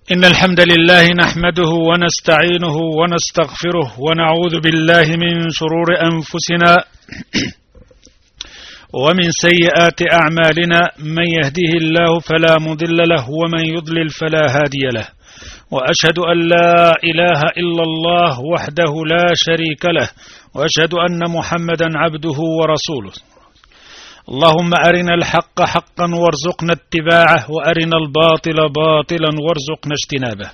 إن الحمد لله نحمده ونستعينه ونستغفره ونعوذ بالله من شرور أنفسنا ومن سيئات أعمالنا. من يهده الله فلا مضل له ومن يضلل فلا هادي له، وأشهد أن لا إله إلا الله وحده لا شريك له، وأشهد أن محمدا عبده ورسوله. اللهم أرنا الحق حقا وارزقنا اتباعه، وأرنا الباطل باطلا وارزقنا اجتنابه.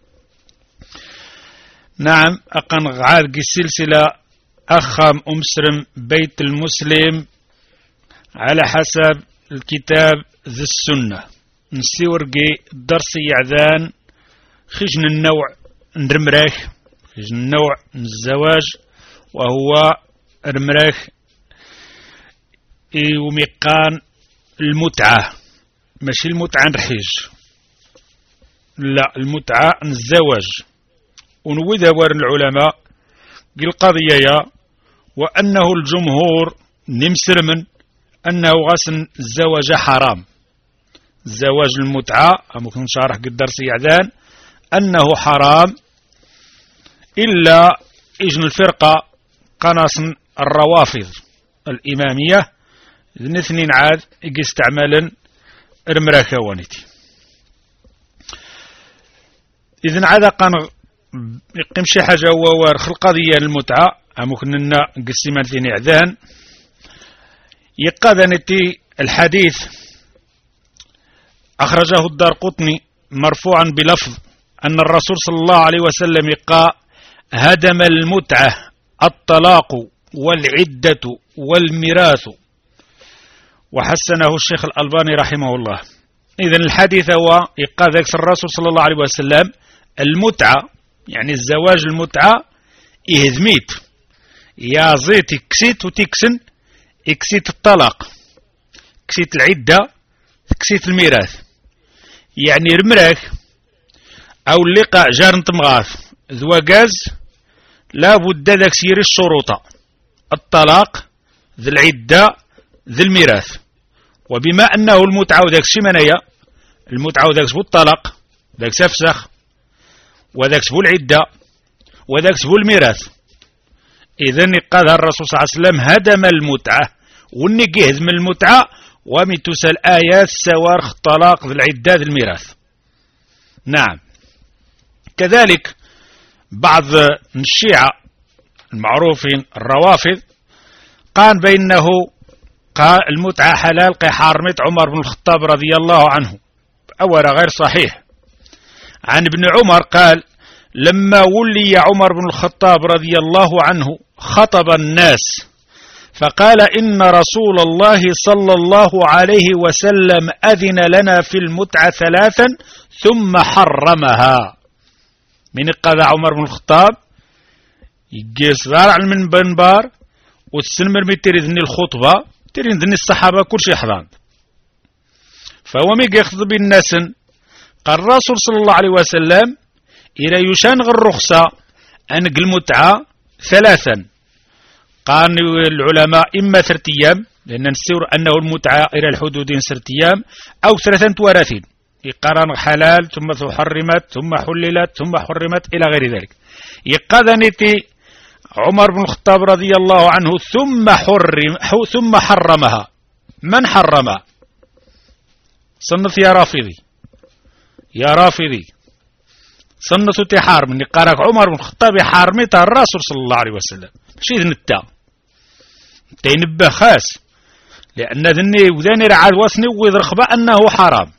نعم، أقن غعاد السلسلة أخام أمسرم بيت المسلم على حسب الكتاب ذي السنة. نسيورقي درس يعذان خجن النوع نرمراخ، خجن النوع الزواج، وهو رمراخ وميقان المتعة، ماشي المتعة نرحيج، لا، المتعة الزواج. ونوذا وار العلماء قل قضية وأنه الجمهور نمسر من أنه غسن الزواج حرام. الزواج المتعة ممكن شارح قد درس يعذان أنه حرام، إلا إجن الفرقة قناصن الروافض الإمامية الاثنين عاد يستعملن رمراكا وانيتي. إذن عاد قان يقيم شي حاجة هو وارخ القضية المتعة ممكن لنا قسيمان في نعذان يقاذنتي. الحديث أخرجه الدارقطني مرفوعا بلفظ أن الرسول صلى الله عليه وسلم قال: هدم المتعة الطلاق والعدة والميراث، وحسنه الشيخ الألباني رحمه الله. إذن الحديث هو يقال ذلك الرسول صلى الله عليه وسلم المتعة يعني الزواج المتعة إهدميت يا زيت كسيت وتكسن اكسيت الطلاق، كسيت العدة، كسيت الميراث. يعني رمراك أو اللقاء جار نتمغاث ذواقاز لابد ذاك سيري الشروط: الطلاق، ذي العدة، ذي الميراث. وبما أنه المتعة وذاك الشمانية، المتعة وذاك سبو الطلاق، ذاك سفسخ، وذاك سبو العدة، وذاك سبو الميراث. إذن قال الرسول صلى الله عليه وسلم هدم المتعة، ونقي هدم المتعة ومتسال آيات سوارخ الطلاق ذي العدة ذي الميراث. نعم، كذلك بعض الشيعة المعروفين الروافض قال بأنه قال المتعة حلال قي حارمت عمر بن الخطاب رضي الله عنه، أولا غير صحيح. عن ابن عمر قال: لما ولي عمر بن الخطاب رضي الله عنه خطب الناس فقال: إن رسول الله صلى الله عليه وسلم أذن لنا في المتعة ثلاثا ثم حرمها. من قال عمر بن الخطاب يجيس غار على المنبر والسنمر متري ذني الخطبة تري ذني الصحابة كل شيء حضان. فهو ميجي يخطب الناس قال الرسول صلى الله عليه وسلم إلى يشان الرخصة أنق المتعة ثلاثا. قال العلماء إما 3 أيام، لأن نسير أنه المتعة إلى الحدود 3 أيام، أو 33 يقارن حلال ثم حرمت ثم حللت ثم حرمت إلى غير ذلك. يقاذنتي عمر بن الخطاب رضي الله عنه ثم حرمها. من حرمها؟ صنف يا رافضي، يا رافضي صنف تحار من قارك عمر بن الخطاب حارمتها الرسول صلى الله عليه وسلم. شيء نتا تينبه خاص، لأن ذني وذاني رعاد واسني ويضرخبا أنه حرام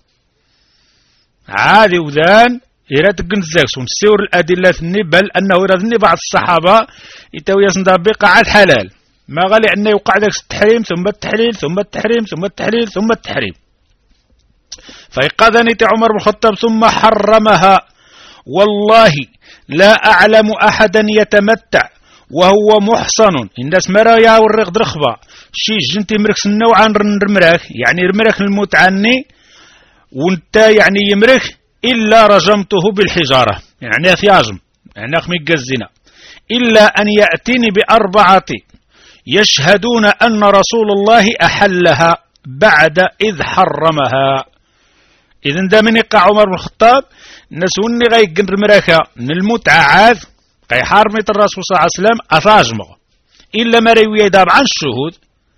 عادي وذان إلى تقنزاكس ونسيور الأدلة ذني، بل أنه ذني بعض الصحابة يتوي يصندبق عاد حلال ما غالي أنه يوقع ذاك التحريم ثم التحليل ثم التحريم ثم التحليل ثم التحريم. فيقاذني عمر بن الخطاب ثم حرمها. والله لا أعلم أحدا يتمتع وهو محصن، الناس مرايا والرغد رخبة شي جنتي مركس النوع عن رمراك، يعني رمراك المتعني وانت يعني يمرك إلا رجمته بالحجارة، يعني في عجم يعني أخمي الزنا، إلا أن يأتيني ب4 يشهدون أن رسول الله أحلها بعد إذ حرمها. إذن ده من يقع عمر بن الخطاب الناس وني غايقن المراكة من المتعة عاد غيحارمي الرسول صلى الله عليه وسلم أثاجمغ إلا ما روي داب عن الشهود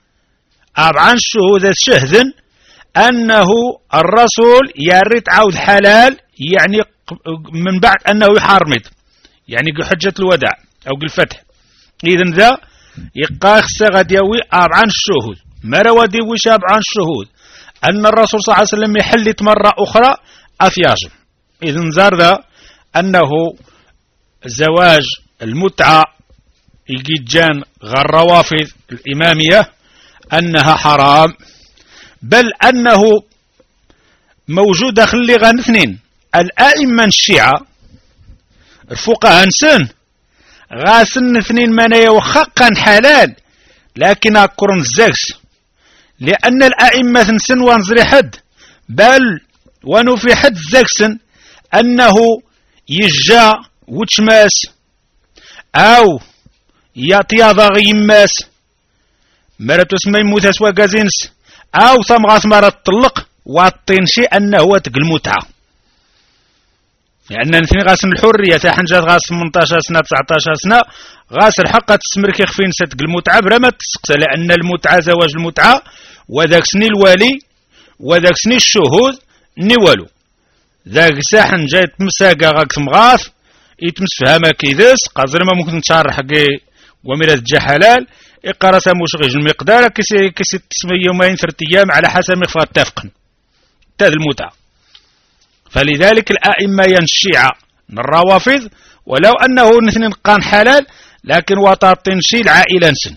شهدا أنه الرسول يريد عود حلال يعني من بعد أنه يحارمد يعني حجة الوداع أو الفتح. إذن ذا يقاخ غادي يوي عن الشهود ما روادي وشاب عن الشهود أن الرسول صلى الله عليه وسلم يحلت مرة أخرى أثياجم. إذن زار ذا أنه زواج المتعة الجيجان غير روافض الإمامية أنها حرام، بل أنه موجود خلي غان اثنين الآئمة الشيعة الفقهاء نسن غاسن اثنين منايا وخقا حلال لكن أكرن الزاكس لأن الآئمة نسن وانزري حد بل وانو في حد زاكسن أنه يجا وتشماس أو يطياضا غيماس مراتو سمي موتاس وكازينس أو ثم غاس مرة تطلق واطين شيء أنه واتق المتعة لأن نثني غاس الحرية تاحن جات غاس 18 سنة 19 سنة غاس الحق تسمر كي خفين ستق المتعة بلا ما تسقسى لأن المتعة زواج المتعة وذاك سني الوالي وذاك سني الشهود نيوالو ذاك ساحن جايت مساقا غاك مغاث يتمس فهما كيدس قازر ما ممكن نشارح حقي وميرا تجا حلال إقارة ساموش غيج المقدار كيسي تسمي يومين 3 أيام على حسب مخفى اتفقن تاد المتعة. فلذلك الآئمة الشيعة الروافض ولو أنه نثنين قان حلال لكن وطاطين شي العائلة نسن.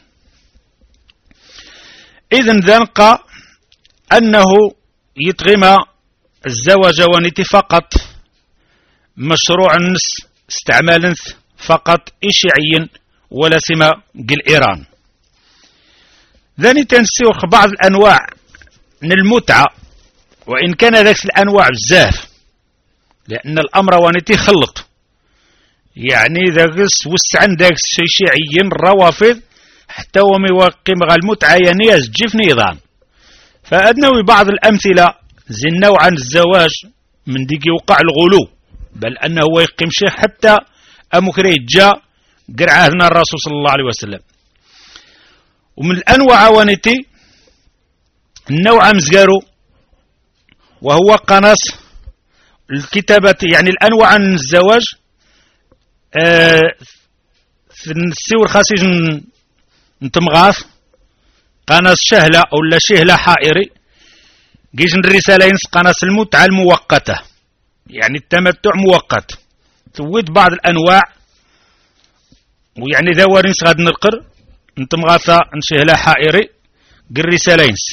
إذن ذنقى أنه يتغم الزواج ونتي فقط مشروع النس استعمال فقط إشعي ولا سما قل إيران. ذاني تنسيوخ بعض الأنواع من المتعة وإن كان ذاك الأنواع بزاف لأن الأمر وانتي خلط يعني ذاكس وسعن ذاك شيعيين الروافض حتى ومي وقيم المتعة يعني يسجف نظام. فأدنوي بعض الأمثلة زي النوع عن الزواج من ديك يوقع الغلو بل أنه يقيم شيء حتى أمكري جاء قرعاهنا الرسول صلى الله عليه وسلم. ومن الأنواع وانتي النوع مزقارو وهو قناص الكتابة يعني الأنواع عن الزواج في السور خاسيج نتمغاث قناص شهلة أو لا شهلة حائري جيش الرسالة ينس قناص المتعة المؤقتة يعني التمتع مؤقت ثويت بعض الأنواع ويعني ذا ورنس غاد نلقر نتمغاثة نشهلة حائري قل رسالة ينس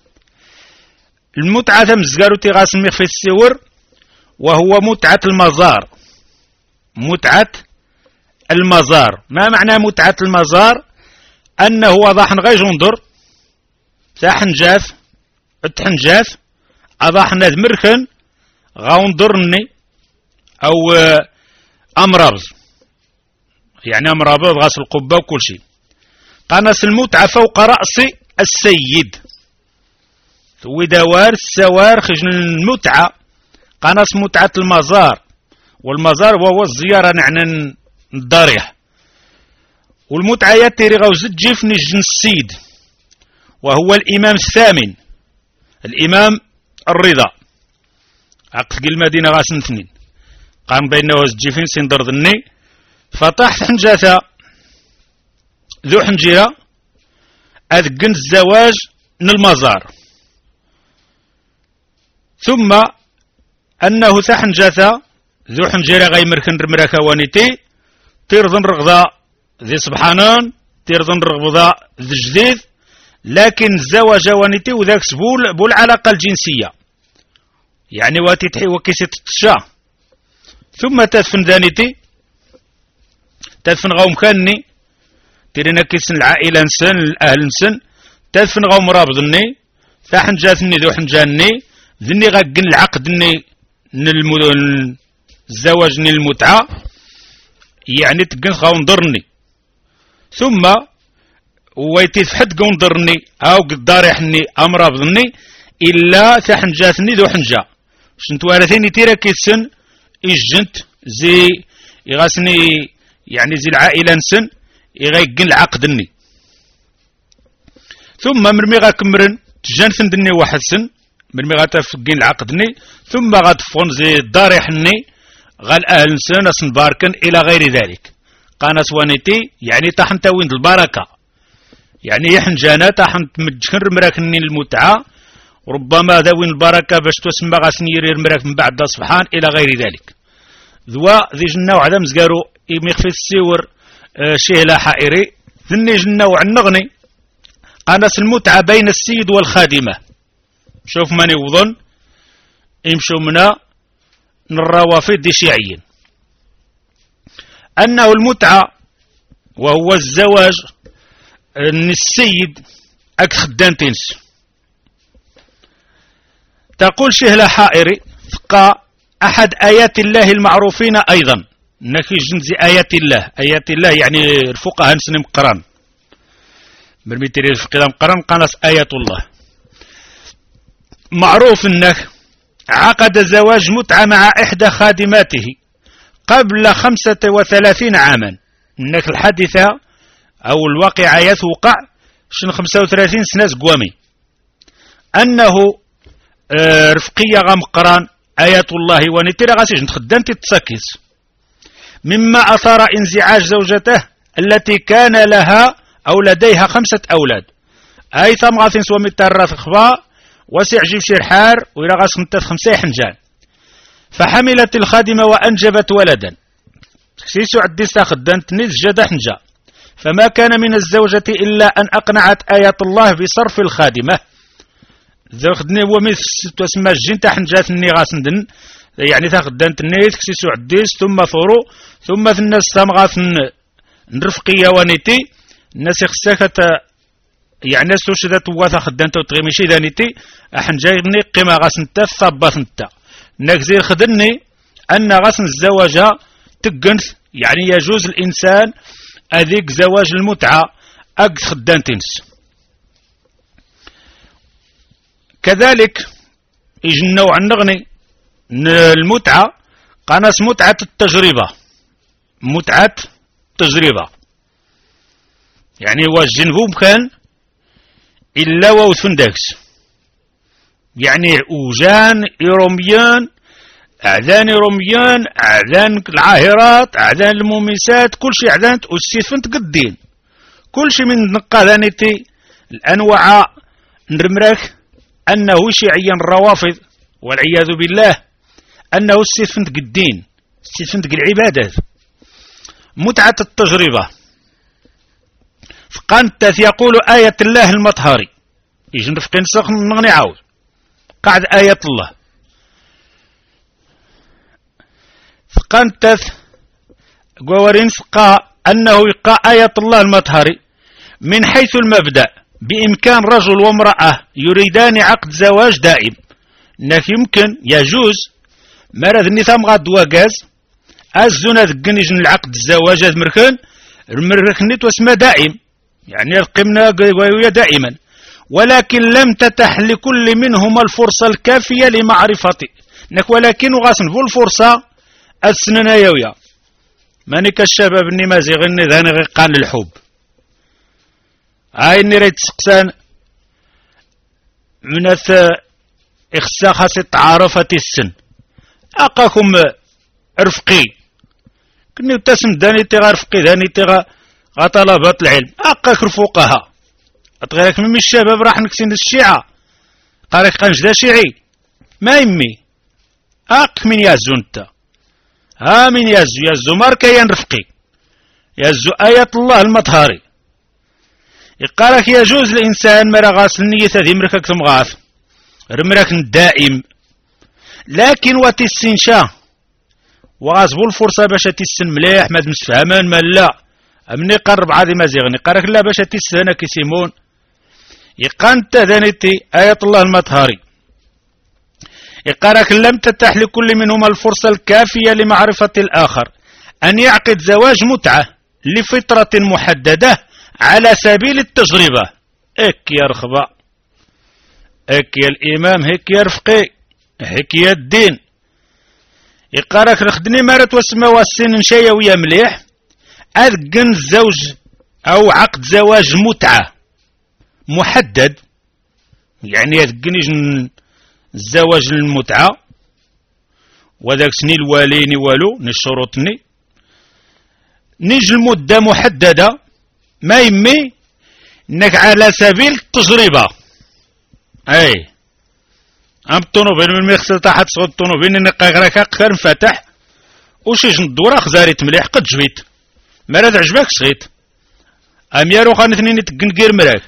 المتعة مزقارو تغاسمي في السور وهو متعة المزار. متعة المزار ما معنى متعة المزار؟ أنه وضاحن غير جندر ساحن جاف اتحن جاف أضاحن ذ مركن غاوندرني أو أمرابز يعني أمرابز غاس القبة وكل شيء. قناص المتعة فوق رأس السيد ودوار السوار خجن المتعة قناص متعة المزار والمزار وهو الزيارة نعنى الضريح والمتعة يتري غوزت جفن السيد وهو الإمام الثامن الإمام الرضا عقد المدينة غاسن اثنين قام بينه وزجفين سندر ذني فتحت حنجاثة ذو حنجرة أذقن الزواج من المزار ثم أنه ثحنجاثة ذو حنجرة غي مركن رمراكا وانيتي تيرضن رغضاء ذي سبحانان تيرضن رغضاء ذي جديد لكن الزواج وانيتي وذاك سبول بول العلاقة الجنسية يعني واتي تحي وكيسي تتشا ثم تدفن ذانيتي تدفن غوم كاني تيرينا كيسن العائلة نسن الأهل نسن تدفن غوم رابضني ثحنجاثني ذو حنجاني ذني غاقن العقد الزواج المتعة يعني تقن غاوندرني ثم ويتفحد غاوندرني أو قدار يحني أمر بظني إلا ثحنجاثني ذو حنجا شنتوارثيني تيرا كيسن إجنت زي يغاسني يعني زي العائلة نسن يغيقن العقدني ثم مرمي غاكمرن تجانثن دني واحد سن مرمي غاتفقين العقدني ثم غاتفون زي الدار يحني غال أهل نسن أسن باركن إلى غير ذلك قانت وانيتي يعني تحن تاوين البركة يعني يحن جانا تحن مجكن مراكني المتعة ربما ذوين البركة باش تسمى غاسني يرير مراك من بعد صبحان إلى غير ذلك ذوا ذي جنة وعدم زقارو يميخفي السيور شهلا حائري ذني جنة وعنغني قانت المتعة بين السيد والخادمة شوف ماني وظن يمشوا منا الروافد شيعيين أنه المتعة وهو الزواج أن السيد أك خدام تنس تقول شهلة حائري ثقة أحد آيات الله المعروفين أيضا نكي جنزي آيات الله يعني الفقهاء نسنم قران مرميتري الفقهاء قران قناص آيات الله معروف أنه عقد زواج متعة مع إحدى خادماته قبل 35 عاما انك الحادثة او الواقعة يتوقع شن 35 سنة قوامي انه رفقية غمقران آيات الله ونتيرا غاسيج نتخدم تتسكيس مما أثار انزعاج زوجته التي كان لها أو لديها 5 أولاد أي ثم غاثين سوى متارات خبا وسع جيب شير حار وإلى غاس متات 5 حنجان فحملت الخادمة وأنجبت ولدا سيسو عديستا خدانت نيز جدا حنجا فما كان من الزوجة إلا أن أقنعت آيات الله بصرف الخادمة ذو خدني ومثل تسمى الجين حنجات الني غاسندن يعني تاخدانت نيز سيسو عديس ثم ثورو ثم في الناس تامغاث نرفقية ونيتي الناس يخساكت يعني ناس توشدت واثا خدانت وتغيمشي دانيتي أحنجايني قيمة غاسنتا ثباثنتا نكزير خدني أن غسن الزواج تقنث يعني يجوز الإنسان أذيك زواج المتعة أقد خدان تنس كذلك يجي النوع النغني المتعة قناس متعة التجربة متعة تجربة يعني واجنبو مكان إلا ووثندكس يعني أوجان إيروميان أعذان إيروميان أعذان العاهرات أعذان المومسات كل شيء أعذان أسيفنت قدين كل شيء من نقاذانتي الأنواع نرمرك أنه شيعيا الروافض والعياذ بالله أنه أسيفنت قدين أسيفنت العبادات متعة التجربة فقنت يقول آية الله المطهري يجي نفقين سخن نغني عاود قاعد آية الله فقنتث قوارين فقا أنه يقع آية الله المطهري من حيث المبدأ بإمكان رجل وامرأة يريدان عقد زواج دائم أنه يمكن يجوز مرض النظام غاد وقاز الزنا ذقنيجن العقد الزواج مركن واسمه دائم يعني القمنا قوية دائما ولكن لم تتح لكل منهما الفرصة الكافية لمعرفته ولكن غاسن فو الفرصة السننا يويا مانيك الشباب اني مازي غني ذاني غي قان للحب هاي اني ريت سقسان من اخسا خاص تعارفة السن اقاكم رفقي كني تسم داني تيغا رفقي داني تيغا طلبات العلم اقاك رفوقها أتغيرك من الشباب راح نكسين الشيعة قارك قنج ذا شيعي ما يمي أق من يازو انت ها من يازو ماركا ينرفقي يازو آيات الله المطهري يقالك يجوز الإنسان مرا غاس النية ذي مركك ثم غاث رمرك دائم لكن وتسنشا وغازبو الفرصة باش تسن مليح ماد مسفهمان ما لا أمني قرب عادي ما زيغني قالك لا باش تسهنا كيسيمون يقانت ذنتي آية الله المطهري يقارك لم تتح لكل منهما الفرصة الكافية لمعرفة الآخر أن يعقد زواج متعة لفترة محددة على سبيل التجربة اك يا رخبة اك يا الإمام هيك يا رفقي هيك يا الدين يقارك رخدني مارت وسما والسن نشايا ويا مليح أذقن الزوج أو عقد زواج متعة محدد، يعني يذقني الزواج المتعة وذاك سني الواليني والو نشروطني نيج المدة محددة، ما يمي انك على سبيل التجربة. اي ام الطونوبيل من ميخسر تحت صوت الطونوبيل انك غراك قفر انفتح وشيش ندورة خزاريت مليح قد جبيت ما راه عجبك صغيت ام يارو خانثني تقن غير مراك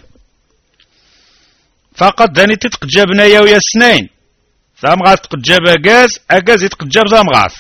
فقط داني تتقجابنا يا ويا السنين ثام غاث تقجاب اكاز يتقجاب ثام غاث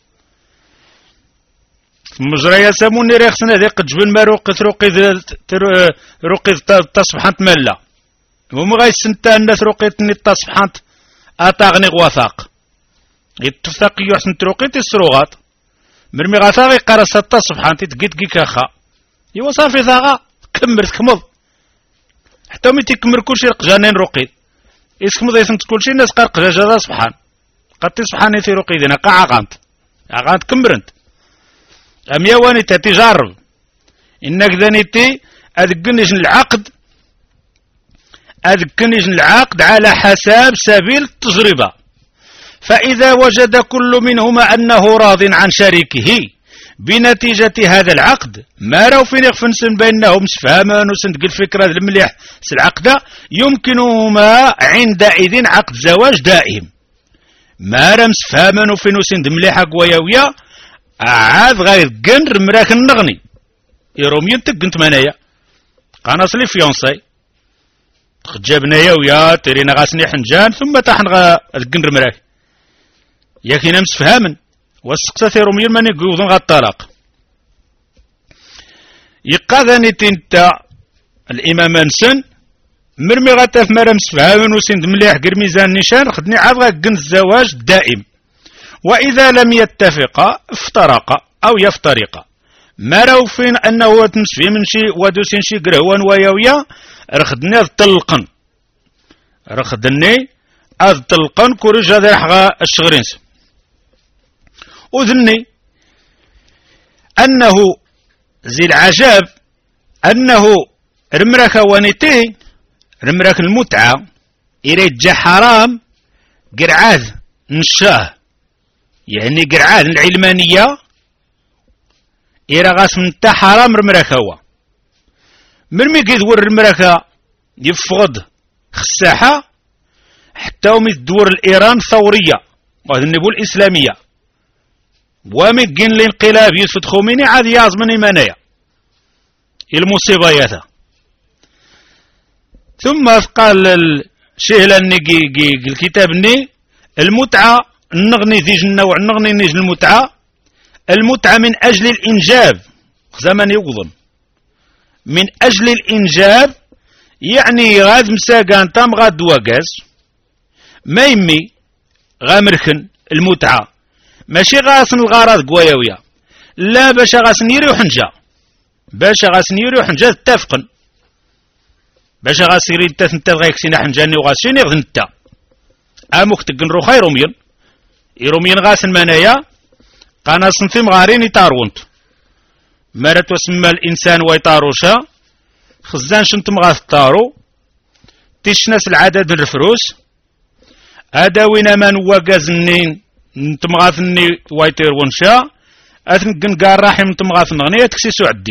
مجرى يسموني ريخسنا ذي قد جبن ما روقيد تصبحانت ملا هما غايسنتا الناس روقيتني التصبحانت اتاغني غواثاق يتفاق يحسن تروقيت السروغات مرمي غاثاق يقرص التصبحانت تقيت كيكاخا يوا صافي ثاغا كمر تكمض حتى مي تكمر كلشي رقجانين روقيد يسكمض يثمت كلشي الناس قارق جاجا سبحان قد تصبحاني في روقيدنا قاع غانت كمرنت أم يواني تجارب إنك ذنيتي أذكنيش العقد على حساب سبيل التجربة، فإذا وجد كل منهما أنه راض عن شريكه بنتيجة هذا العقد ما راو فين يخفنسن بينهم سفهما وسندق الفكرة المليح العقد يمكنهما عندئذ عقد زواج دائم ما راه مسفهما وفين وسند مليحة قويا عاد غير قنر مراك النغني يروميون تقنت منايا قناص لي فيونسي تخجبنا يا ويا ترينا غاسني حنجان ثم تحن القنر مراك ياكي نمس فهامن والسقسة يروميون من يقوضن غا الطلاق يقاذني تنتا الإمام انسن مرمي غاتاف مرمس فهامن وسند مليح قر ميزان نشان خدني عاد غا قن الزواج الدائم، وإذا لم يتفقا افترقا أو يفترقا ما راو فين أنه تمسفي من شي ودوسين شي قرهوان وياويا رخدني الطلقن الطلقن كورج هذا حغا الشغرينس وذني أنه زي العجاب أنه رمرك وانيتي رمرك المتعة إريجا حرام قرعاذ نشاه يعني قرعاد العلمانية إيرا غاس من تا حرام رمراكا مرمي كيدور المراكا يفقد خساحة حتى ومي تدور الإيران ثورية وهذا النبو الإسلامية ومي كين الانقلاب يوسف خوميني عاد يازمني منايا المصيبة ثم قال الشهلاني الكتاب ني المتعة النغني ذيج النوع النغني نيج المتعة من أجل الإنجاب زمن يوضم من أجل الإنجاب يعني غاد مساقان تام غاد دواقاز ما يمي غامركن المتعة ماشي غاسن الغراض قويوية لا باش غاسن يريو حنجا تتفقن باش غاسن يريد تثنتا غايكسينا حنجاني وغاسين يغذن التا اموك تقن رو خير يرومين غاسن منايا قناصن في مغارين يطارونت مرت وسمى الإنسان ويطاروشا خزان شنتم غاث طارو تشنس العدد الفروس أداوين من وقازنين نتم غاثني ويطير ونشا أثنقن قار راحي نتم غاث نغني أتكسي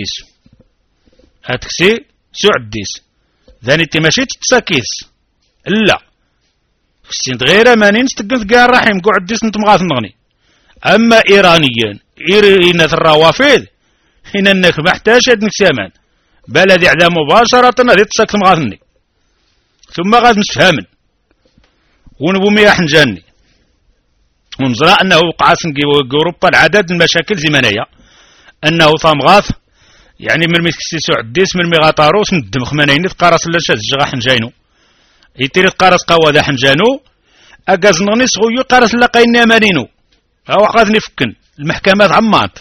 سعديس ذاني تماشي تتساكيس لا سنت غير مانين استقلت قال رحيم قعد ديس نتم غاث نغني اما ايرانيا ايرينا الروافد هنا انك محتاج ادنك سامان بلدي اعلى مباشرة هذه تساكت مغاثني ثم غاث مسفهمن ونبو مياح نجاني ونزرع انه وقع اوروبا العدد المشاكل زمنية انه ثام غاث يعني مرمي كسيسو عديس مرمي غاطاروس ندم خمانين تقارس لا شاز جغا حنجاينو يتيري تقارس قوا ذا حنجانو اقاز نغني صغيو قارس لقايني مارينو او قاذني فكن المحكمات عمات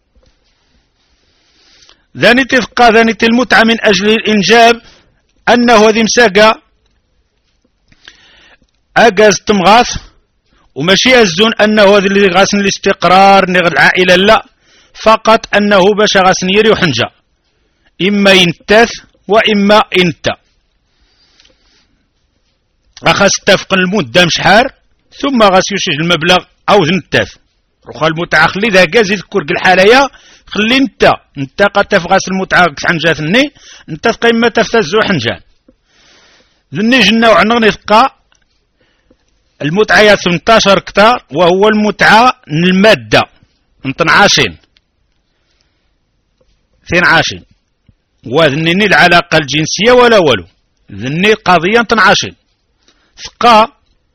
ذانيتي تبقى ذانيتي المتعة من اجل الانجاب انه هذي مساقا اقاز تمغاث وماشي الزون أنه هذا اللي غاسن الاستقرار نغد العائلة، لا، فقط أنه باش غاسن يري وحنجة، إما ينتاث وإما إنت غاس تفق المدة مشحار ثم غاس يوشج المبلغ أو نتاث رخا المتعة خلي ذا كازي ذكر الحالية خلي انت قد تفغاس المتعة حنجاتني انت قيمة تفتزو حنجان ذني جنا وعنغني ثقا المتعة 18 كتار وهو المتعة المادة نتنعاشين 22 وذنني العلاقة الجنسية ولا والو ذني قضية تنعاشين ثقا.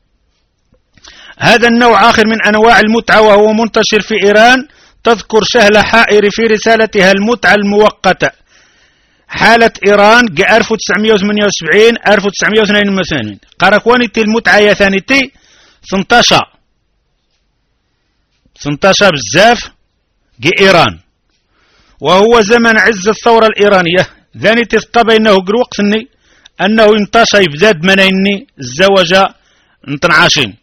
هذا النوع آخر من أنواع المتعة وهو منتشر في إيران. تذكر شهلة حائري في رسالتها المتعة المؤقتة حالة إيران 1978 1982 قاركوانيتي المتعة يا ثانيتي 18 بزاف إيران وهو زمن عز الثورة الإيرانية ذاني تثقى بينه قروق سني أنه انتشى يبداد منيني الزواج نتنعاشين.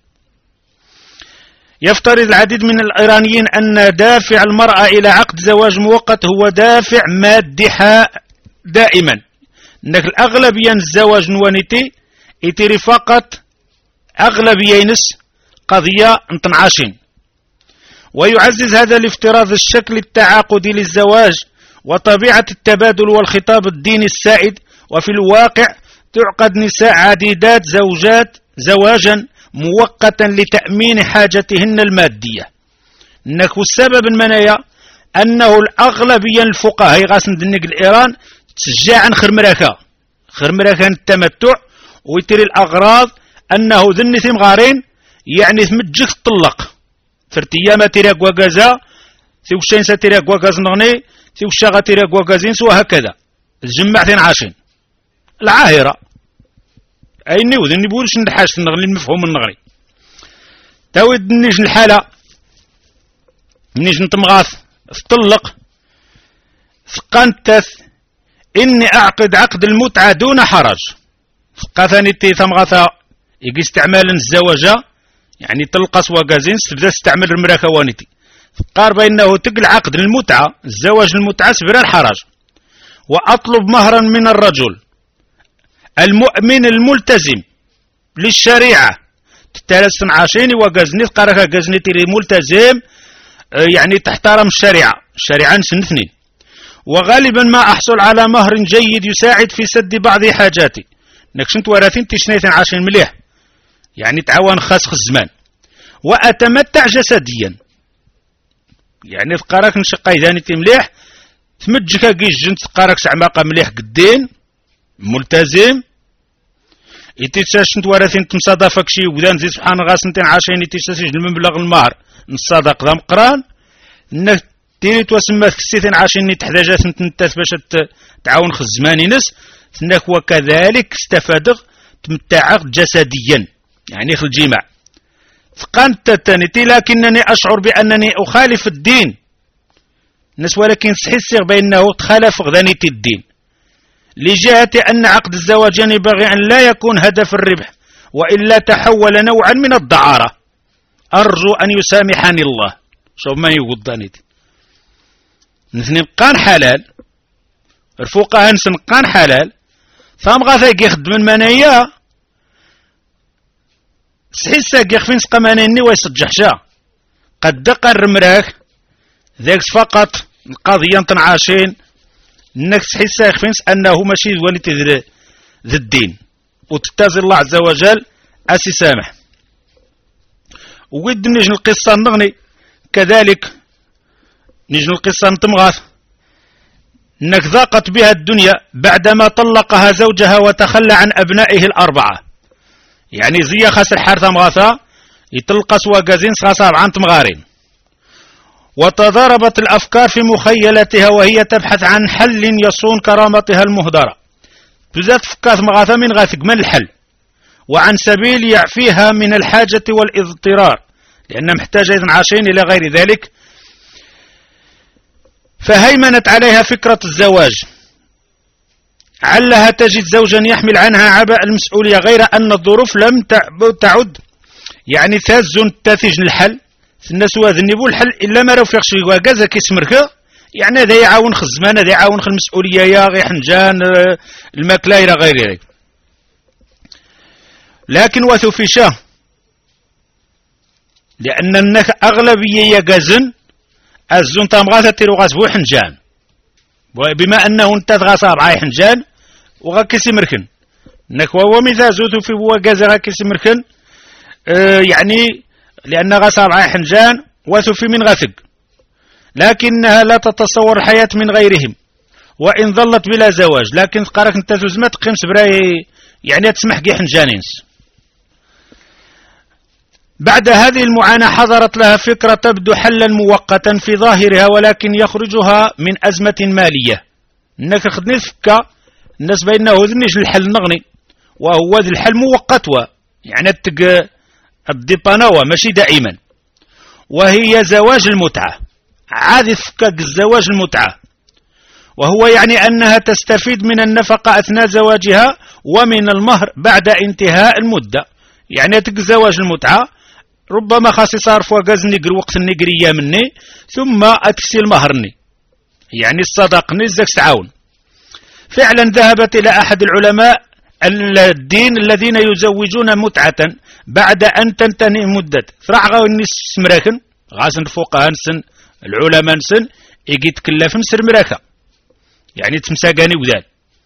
يفترض العديد من الإيرانيين أن دافع المرأة إلى عقد زواج مؤقت هو دافع مادي دائما، أنك الأغلبية الزواج نوانيتي يتري فقط أغلبية نس قضية نتنعاشين. ويعزز هذا الافتراض الشكل التعاقدي للزواج وطبيعة التبادل والخطاب الديني السائد، وفي الواقع تعقد نساء عديدات زواجا مؤقتا لتأمين حاجتهن المادية. إنك السبب المنايا أنه الأغلبية الفقهاء غاسن دنيق الإيران تشجع عن خرمراكا التمتع ويتري الأغراض أنه ذني ثم غارين يعني ثمجك تطلق فرتيامة تيراك وغازا ثوشين ستيراك وغاز نغني ثوشاغا تيراك وغازينس وهكذا الجمعتين عاشين العاهرة أيني وذني بقولش ندحاش النغني المفهوم النغني تاود نيج الحالة نيج نتمغاث تطلق ثقانتث إني أعقد عقد المتعة دون حرج ثقاثاني تي ثمغاثا يجي استعمالا الزواجة يعني تلقص وغازينس تبدا تستعمل المراكة وانيتي قارب انه تقل عقد المتعة الزواج المتعة سبرا الحرج. واطلب مهرا من الرجل المؤمن الملتزم للشريعة تتلسن عاشيني وغازني قارك غازني تيري ملتزم يعني تحترم الشريعة نسنثنين. وغالبا ما احصل على مهر جيد يساعد في سد بعض حاجاتي نكشنت وراثين تشنيثن عاشين مليح يعني تعاون خاص الزمان. وأتمتع جسديا يعني تقارك نشقاي ذاني مليح تمجك كيش جنت تقارك سعماقة مليح قدين ملتزم يتيساش نتوارثين تمصادفك شي وذان زي سبحان غاسنتين عاشين يتيساش المبلغ المهر نصادق ذا مقران انك تيري توسمى كسيتين عاشين تحتاجات نتنتاث باش تعاون الزمان نس انك وكذلك استفادغ تمتع جسديا يعني في الجماع ثقانت تانيتي لكنني أشعر بأنني أخالف الدين نس ولكن سحسر بأنه تخالف غذانية الدين لجهة أن عقد الزواج ينبغي أن لا يكون هدف الربح وإلا تحول نوعا من الدعارة. أرجو أن يسامحني الله. شوف ما يقول دانيتي نثني قان حلال الفقهاء نسن قان حلال ثم غاثا يخدم المنايا سحيسا يخفين سقمانيني ويسجح شا قد دقر مراك ذاك فقط القضية تنعاشين انك سحيسا يخفين انه ماشي وليت ذي الدين وتتازل الله عز وجل اسي سامح. وود نجن القصة نغني كذلك نجن القصة نتمغاث انك ضاقت بها الدنيا بعدما طلقها زوجها وتخلى عن ابنائه الاربعة يعني زي خاس الحارثة مغاثة يتلقس وغازين خاصة عن تمغارين. وتضاربت الأفكار في مخيلتها وهي تبحث عن حل يصون كرامتها المهدرة بذات فكات مغاثة من غاثق من الحل وعن سبيل يعفيها من الحاجة والاضطرار لأنها محتاجة إذن عاشين إلى غير ذلك. فهيمنت عليها فكرة الزواج علها تجد زوجا يحمل عنها عباء المسؤولية غير أن الظروف لم تعد يعني تازون تاتيج الحل الناس واذني بو الحل الا ما راو فيغش كازا كيسمركا يعني هذا يعاون خزمان هذا يعاون المسؤوليه يا غي حنجان الماكله الى غير ذلك. لكن وثو في شاه لان الناس اغلبيه يا غازن الزون تامغا تيرو غاز بو حنجان بما انه انت غاصاب عاي حنجان وغاكسي مركن انك هو ميزازوتو في بو غاز غاكسي مركن يعني لان غاصاب عاي حنجان وثو في من غاثق لكنها لا تتصور الحياة من غيرهم وإن ظلت بلا زواج لكن قارك انت زوزمت قيمس براي يعني تسمح كي حنجانينس. بعد هذه المعاناة حضرت لها فكرة تبدو حلا مؤقتا في ظاهرها ولكن يخرجها من أزمة مالية انك خدني فكا الناس بينه ذنيش الحل نغني وهو ذي الحل مؤقت يعني الديباناوة ماشي دائما وهي زواج المتعة عادي فكاك الزواج المتعة وهو يعني أنها تستفيد من النفقة أثناء زواجها ومن المهر بعد انتهاء المدة يعني زواج المتعة ربما خاص يصار فوقاز نقر وقت النقرية مني ثم أتكسي المهرني يعني الصداقني زاك تعاون. فعلا ذهبت إلى أحد العلماء الدين الذين يزوجون متعة بعد أن تنتهي مدة ثرع غاوني سمراكن غاسن فوقها نسن العلماء نسن يجي تكلف نسر مراكا يعني تمساقاني وذال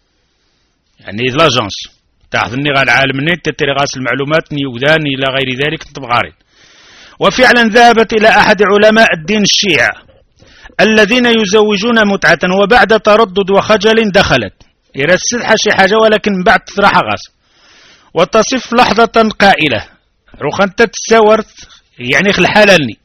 يعني لاجانس تاخذني غا العالم نيت تتري غاس المعلومات نيودان الى غير ذلك تبغارين. وفعلا ذهبت الى احد علماء الدين الشيعة الذين يزوجون متعة وبعد تردد وخجل دخلت يرسل شي حاجة ولكن بعد تراح غاس وتصف لحظة قائلة رخنت تساورت يعني خل حلالني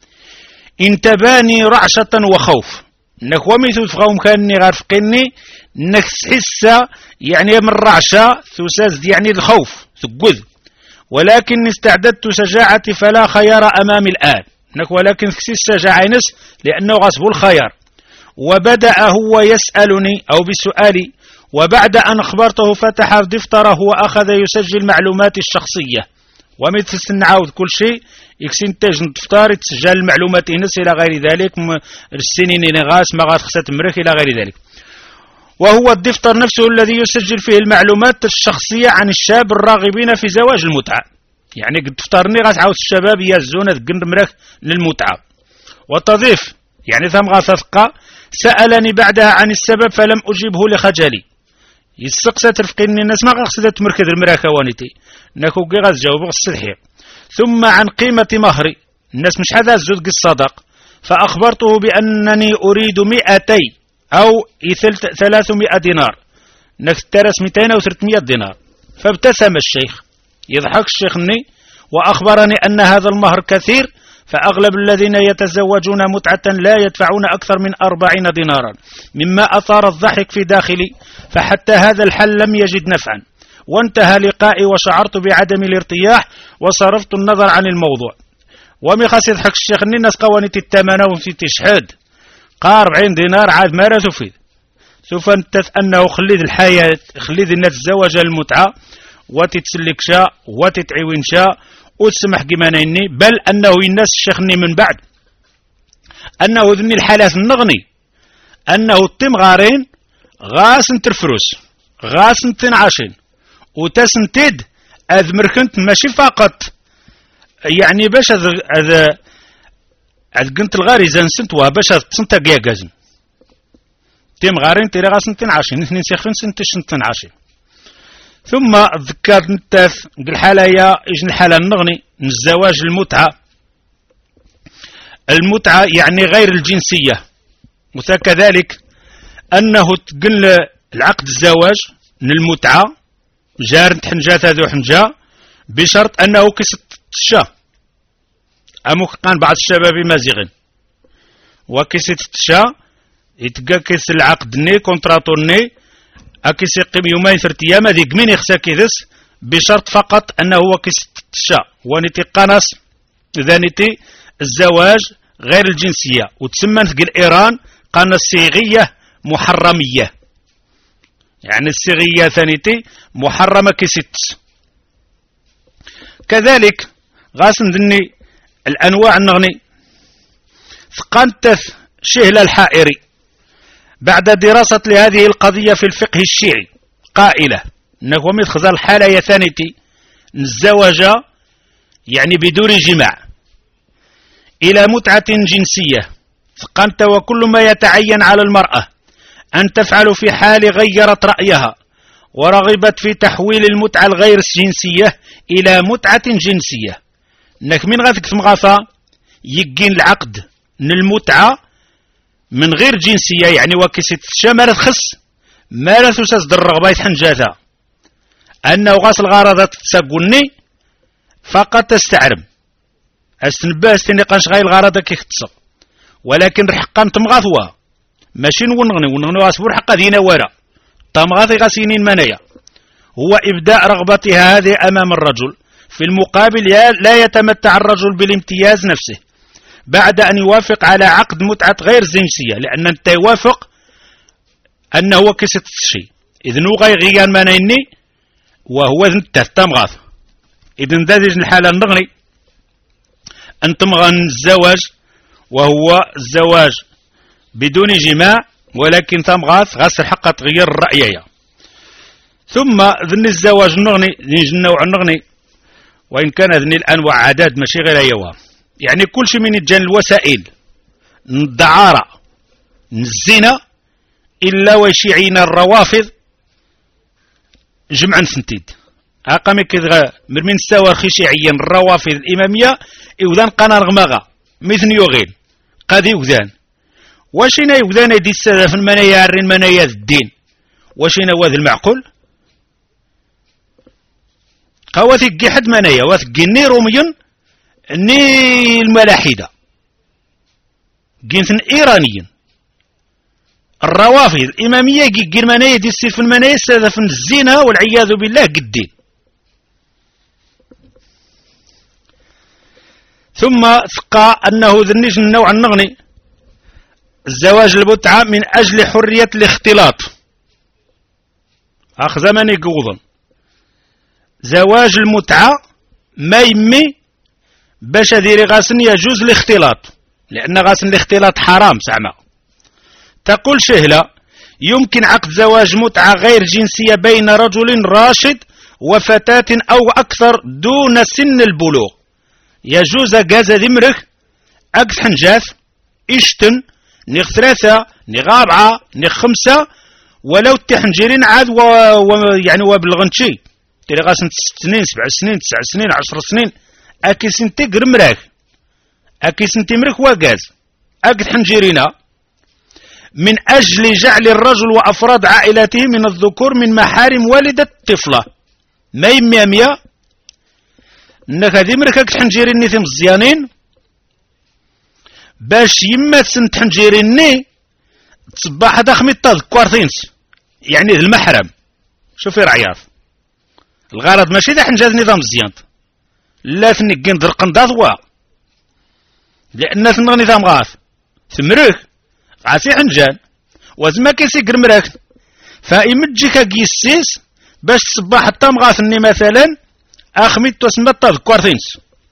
انتباني رعشة وخوف انك وميثو تفغاوم كاني غارفقيني انك تحس يعني من الرعشة ثساز يعني الخوف ثقذ ولكن استعددت شجاعتي فلا خيار امامي الان انك ولكن تكسيس شجاعة نس لانه غصب الخيار. وبدأ هو يسألني او بسؤالي وبعد ان اخبرته فتح دفتره واخذ يسجل معلوماتي الشخصية ومثل نعاود كل شيء يكسنتاج نتفطار تسجل المعلومات إنس إلى غير ذلك السنين غاس ما غاس خسات مريخ إلى غير ذلك. وهو الدفتر نفسه الذي يسجل فيه المعلومات الشخصية عن الشاب الراغبين في زواج المتعة يعني قد تفطرني غاس عاوز الشباب يزون ذقن مريخ للمتعة. وتضيف يعني ثم غاس ثقة سألني بعدها عن السبب فلم أجيبه لخجلي يستقسى ترفقيني الناس ما غاس مركز المراكة وانتي ناكو غاس جاوب غاس الحيق. ثم عن قيمة مهري الناس مش هذا الزوج الصدق فأخبرته بأنني أريد 200 أو 300 دينار نفترس 200 أو 300 دينار. فابتسم الشيخ يضحك الشيخ مني وأخبرني أن هذا المهر كثير فأغلب الذين يتزوجون متعة لا يدفعون أكثر من 40 دينارا مما أثار الضحك في داخلي فحتى هذا الحل لم يجد نفعا. وانتهى لقائي وشعرت بعدم الارتياح وصرفت النظر عن الموضوع. ومي خاص يضحك الشيخ اني الناس قوانيت الثمنة وفي تشحاد قار 40 دينار عاد ما لا تفيد سوف انت انه خليد الحياة خليد الناس تزوج المتعة وتتسلك شاء وتتعوين شاء وتسمح كما نيني بل انه الناس الشيخني من بعد انه ذني الحالات النغني انه التم غارين غاس نترفروس غاس نتنعاشين وتسنتد أذمر كنت ماشي فقط يعني باش هذا كنت الغارزة نسنتوها باش تسنتا قياقازن تيم غارين تيري غاسنتين عاشين اثنين سيخفين سنتين عاشين. ثم ذكرت نتاث الحالة يا إجن الحالة النغني من الزواج المتعة يعني غير الجنسية وكذلك أنه تقل العقد الزواج من المتعة جار حنجات هذو حنجا بشرط أنه كست الشا أمو كان بعض الشباب مازيغين وكست الشا يتقا كيس العقد ني كونتراتو ني أكيس يقيم يومين 3 أيام هذيك من يخسا كيدس بشرط فقط أنه هو كست الشا ونتي قنص ذانيتي الزواج غير الجنسية وتسمى في إيران قنص صيغية محرمية يعني الصيغية ثانيتي محرمة كست. كذلك غاسن ذني الأنواع النغني ثقنتث شهل الحائري بعد دراسة لهذه القضية في الفقه الشيعي قائلة انه متخذ الحالة يثانيتي الزواج يعني بدون جماع إلى متعة جنسية ثقنت وكل ما يتعين على المرأة أن تفعل في حال غيرت رأيها ورغبت في تحويل المتعة الغير الجنسية إلى متعة جنسية انك من غاثك ثمغاثة يجين العقد من المتعة من غير جنسية يعني وكست شمالة خص ما لا تساس الرغبة يتحنجاثا أنه غاس الغرضة تساقوني فقط تستعرم استنباس تاني قانش غاي الغرضة كيختصر ولكن رحقا تمغاثوا ماشي ونغني غاسبور حقا دينا ورا تمغاثي غاسينين منايا هو إبداء رغبتها هذه أمام الرجل في المقابل لا يتمتع الرجل بالامتياز نفسه بعد أن يوافق على عقد متعة غير جنسية لأن أنت يوافق أنه هو كيست الشيء إذن هو غيغيان منيني وهو ذنته تمغاث إذن ذات الحالة النغني أن تمغن الزواج وهو الزواج بدون جماع ولكن تمغاث غاس الحق تغير الرأيية ثم ذن الزواج النغني نوع النغني وإن كان ذن الأنواع عدد ماشي غير يوا يعني كل شيء من الجن الوسائل الدعارة الزنا إلا وشيعين الروافض جمعا سنتيد أقامي كذا من السوار خشيعيا الروافض الإمامية إوذان قنا رغمغا مثل يوغين قد يوذان وشينا يوذان يدي السادة في المنايا الرين منايا الدين وشينا واذ المعقول قواتك حد منايا واثق ني روميون ني الملاحدة جنثن إيرانيين الروافض الإمامية جيجين منايا دي السير في المنايا السادة في الزنا والعياذ بالله قدين ثم ثقى أنه ذنيش النوع النغني الزواج المتعة من أجل حرية الاختلاط أخ زمني قوضا زواج المتعة ما يمي باش ديري غاسن يجوز الاختلاط لأن غاسن الاختلاط حرام سعما تقول شهلة يمكن عقد زواج متعة غير جنسية بين رجل راشد وفتاة أو أكثر دون سن البلوغ يجوز جاز دمرك أكث حنجاث إشتن نغ ثلاثة نغ أربعة نغ خمسة ولو تحنجرين عاد يعني وبالغنشي تري غاسن 6 سنين 7 سنين 9 سنين 10 سنين أكي سنتي قرمراك أكي سنتي مرك وجاز أكث حنجرينا من أجل جعل الرجل وأفراد عائلته من الذكور من محارم والدة الطفلة ما يميامية انك هذي مرك تحنجيريني ثم الزيانين باش يما تحنجيريني تصبح هذا خميط تذكرتينس يعني المحرم شوفي رعياض الغرض ماشي ذا حنجاز نظام الزيان لا تنقين درقن داضوا لان ثم نظام غاث ثمرك عاسي حنجان وزما كيسي قرمراك فإمجيك قيسيس باش تصبح التام غاثني مثلا أخميت تسمى تذكرتينس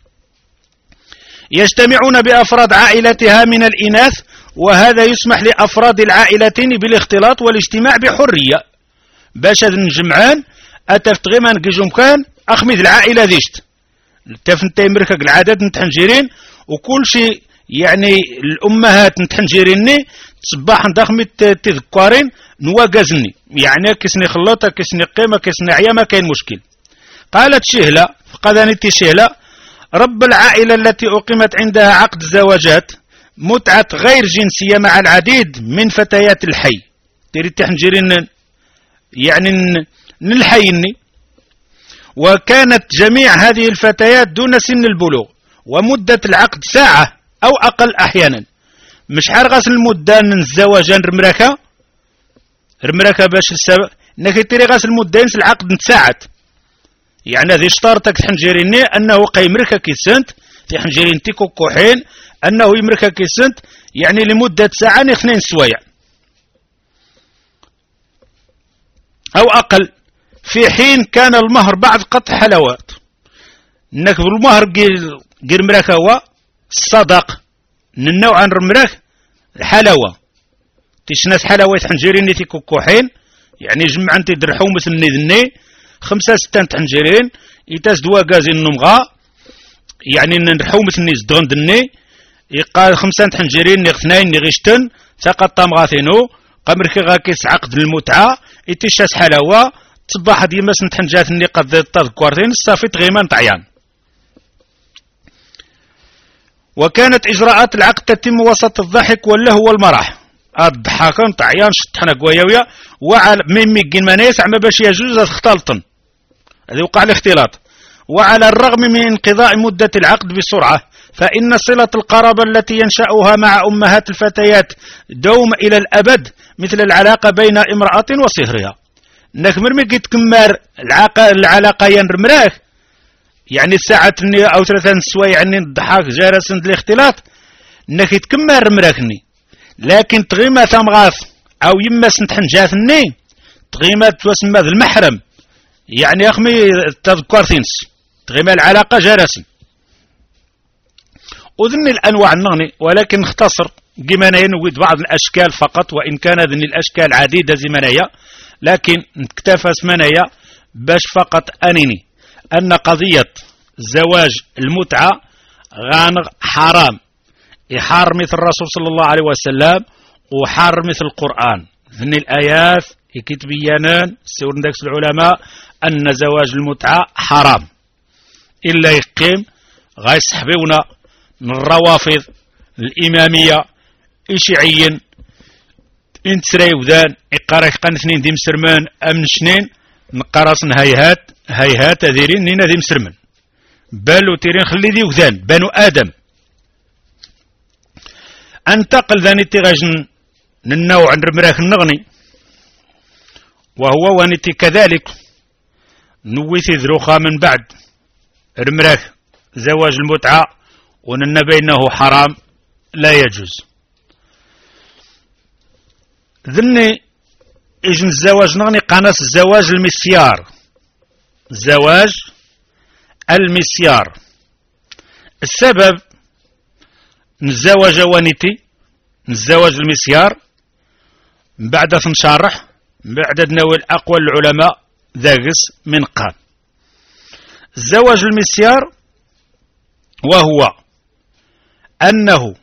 يجتمعون بأفراد عائلتها من الإناث وهذا يسمح لأفراد العائلتين بالاختلاط والاجتماع بحرية باش نجمعان أتفتغيمان كيجوم كان أخميت العائلة ديشت تفنتي مركك العدد نتحنجيرين وكل شيء يعني الأمهات نتحنجيريني تصبح ندخمت تذكرين نواقزني يعني كسني خلطة كسني قيمة كسني عيامة كاين مشكل قالت شهلة فقدنت شهلة رب العائلة التي أقيمت عندها عقد زواجات متعة غير جنسية مع العديد من فتيات الحي تريد تحنجرين يعني نلحيني وكانت جميع هذه الفتيات دون سن البلوغ ومدة العقد ساعة أو أقل أحيانا مش حرغس المدة من الزواجان رمراكا باش السبب انك تري غاس المدة ينس العقد نتساعد يعني هذه اشترطك تحنجريني أنه قيمركا كيسنت في حنجرين تيكو كوحين أنه يمركا كيسنت يعني لمدة ساعة 2 سوايع أو أقل في حين كان المهر بعد قطع حلوات انك بالمهر قير مراك هو الصدق النوع عن رمراك الحلاوة تشناس حلاوة حنجرين نتي كوكوحين يعني جمع انت درحو مثل ذني 5-6 تحنجرين يتاس دوا غازين نمغا يعني نرحو مثل نزدغن دني يقال 5 تحنجرين نغثنين نغشتن ثقط طامغاثينو قمركي غاكيس عقد المتعة يتشاس حلاوة تصبح ديما سنتحنجات اني قد تذكرتين صافي تغيمان طعيان. وكانت إجراءات العقد تتم وسط الضحك واللهو والمرح الضحاكن طعيان شطحنا قويويا وعلى ميمي جنمانيس عما باش يجوز اختلطن هذا وقع الاختلاط. وعلى الرغم من انقضاء مدة العقد بسرعة فإن صلة القرابة التي ينشأها مع أمهات الفتيات دوم إلى الأبد مثل العلاقة بين امرأة وصهرها. انك مرمي تكمر العلاقة ينرمراه يعني الساعة أو 3 سوايع عني الضحاك جالس عند الاختلاط انك يتكمر مراكني لكن تغيمة ثمغاث أو يما سنتحن جاثني تغيمة توسمى ذا المحرم يعني أخمي تذكر ثينس تغيمة العلاقة جالسا. أذني الأنواع النغني ولكن نختصر قيمانا ينويد بعض الأشكال فقط وإن كان ذني الأشكال عديدة زمنية لكن نكتفى اسمنايا باش فقط أنني أن قضية زواج المتعة غانغ حرام يحار مثل الرسول صلى الله عليه وسلم وحار مثل القرآن ذني الآيات يكتبيانان سيور ندكس العلماء أن زواج المتعة حرام إلا يقيم غايسحبونا من الروافض الإمامية إشعيين انت سراي ودان إقارك قان 2 دي مسرمان أمن شنين نقراصن هايهات ذيرين نينا دي مسرمن بالو تيرين خلي دي ودان بنو آدم انتقل ذاني تيغاجن النوع عند رمراك النغني وهو وانتي كذلك نويثي ذروخا من بعد رمراك زواج المتعة ونن بينه حرام لا يجوز. ذني إجن الزواج نغني قناص الزواج المسيار زواج المسيار. السبب نزواج وانيتي نزواج المسيار بعد تنشرح بعد نوال أقوال العلماء ذاقس من قال الزواج المسيار وهو أنه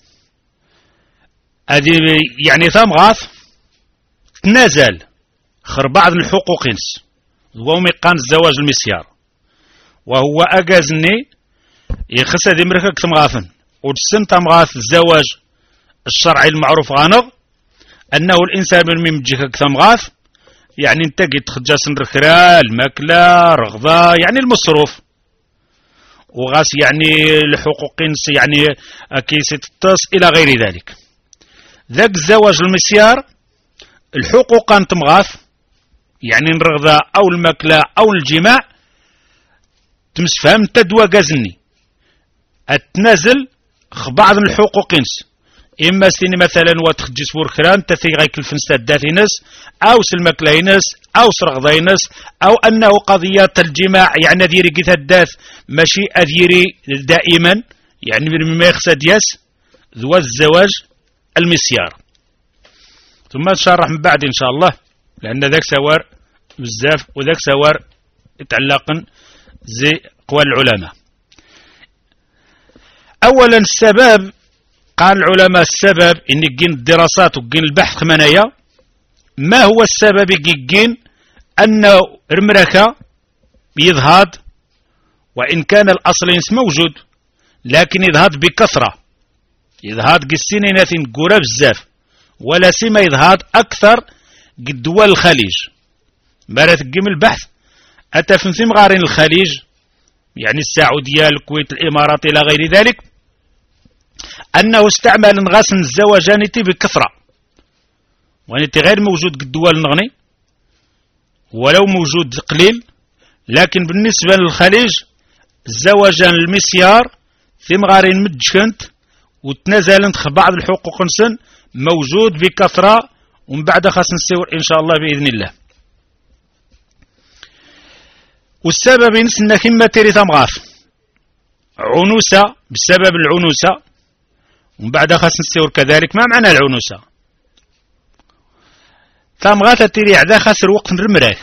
يعني ثم غاث تنازل خر بعض الحقوق ومقان الزواج المسيار وهو أجازني يخص هذه مركك ثم غاثن وتسن ثم غاث الزواج الشرعي المعروف غانغ أنه الإنسان من مجيك ثم غاث يعني انت قد تخجاس الركرا الماكلة رغضة يعني المصروف وغاس يعني الحقوق يعني كيسة التص إلى غير ذلك. ذاك الزواج المسيار الحقوق أن تمغاث يعني الرغضة أو الماكلة أو الجماع تمسفهم تدوى قازني التنازل بعض الحقوق إما سيني مثلا وتخجي سبور كران تثي غيك الفنسة الداثينس أو سلمكلاينس أو سرغضينس أو أنه قضية الجماع يعني ديري قيث الداث ماشي أديري دائما يعني من ما يخسد يس ذو الزواج المسيار. ثم نشرح من بعد إن شاء الله لأن ذاك سوار بزاف وذاك سوار يتعلقن زي قوى العلماء. أولا السبب قال العلماء السبب إن يجين الدراسات ويجين البحث منايا ما هو السبب يجين أن رمركة يظهد وإن كان الأصل موجود لكن يظهد بكثرة يظهد قسينينات قرى بزاف ولا سيما يظهد أكثر قد دول الخليج بارت قيم البحث أتى في ثم غارين الخليج يعني السعودية الكويت الإمارات إلى غير ذلك أنه استعمل غسن الزواجانيتي بكثرة وانتي غير موجود قد الدول النغني ولو موجود قليل لكن بالنسبة للخليج الزواجان المسيار ثم غارين مجكنت وتنازلنت بعض الحقوق نسن موجود بكثرة ومن بعد خاص نسيور إن شاء الله بإذن الله. والسبب نسنا كما تيري ثمغاث عنوسة بسبب العنوسة، ومن بعد خاص نستور كذلك ما معنى العنوسة. ثمغاث تيري عدا خاسر وقت نرمراه،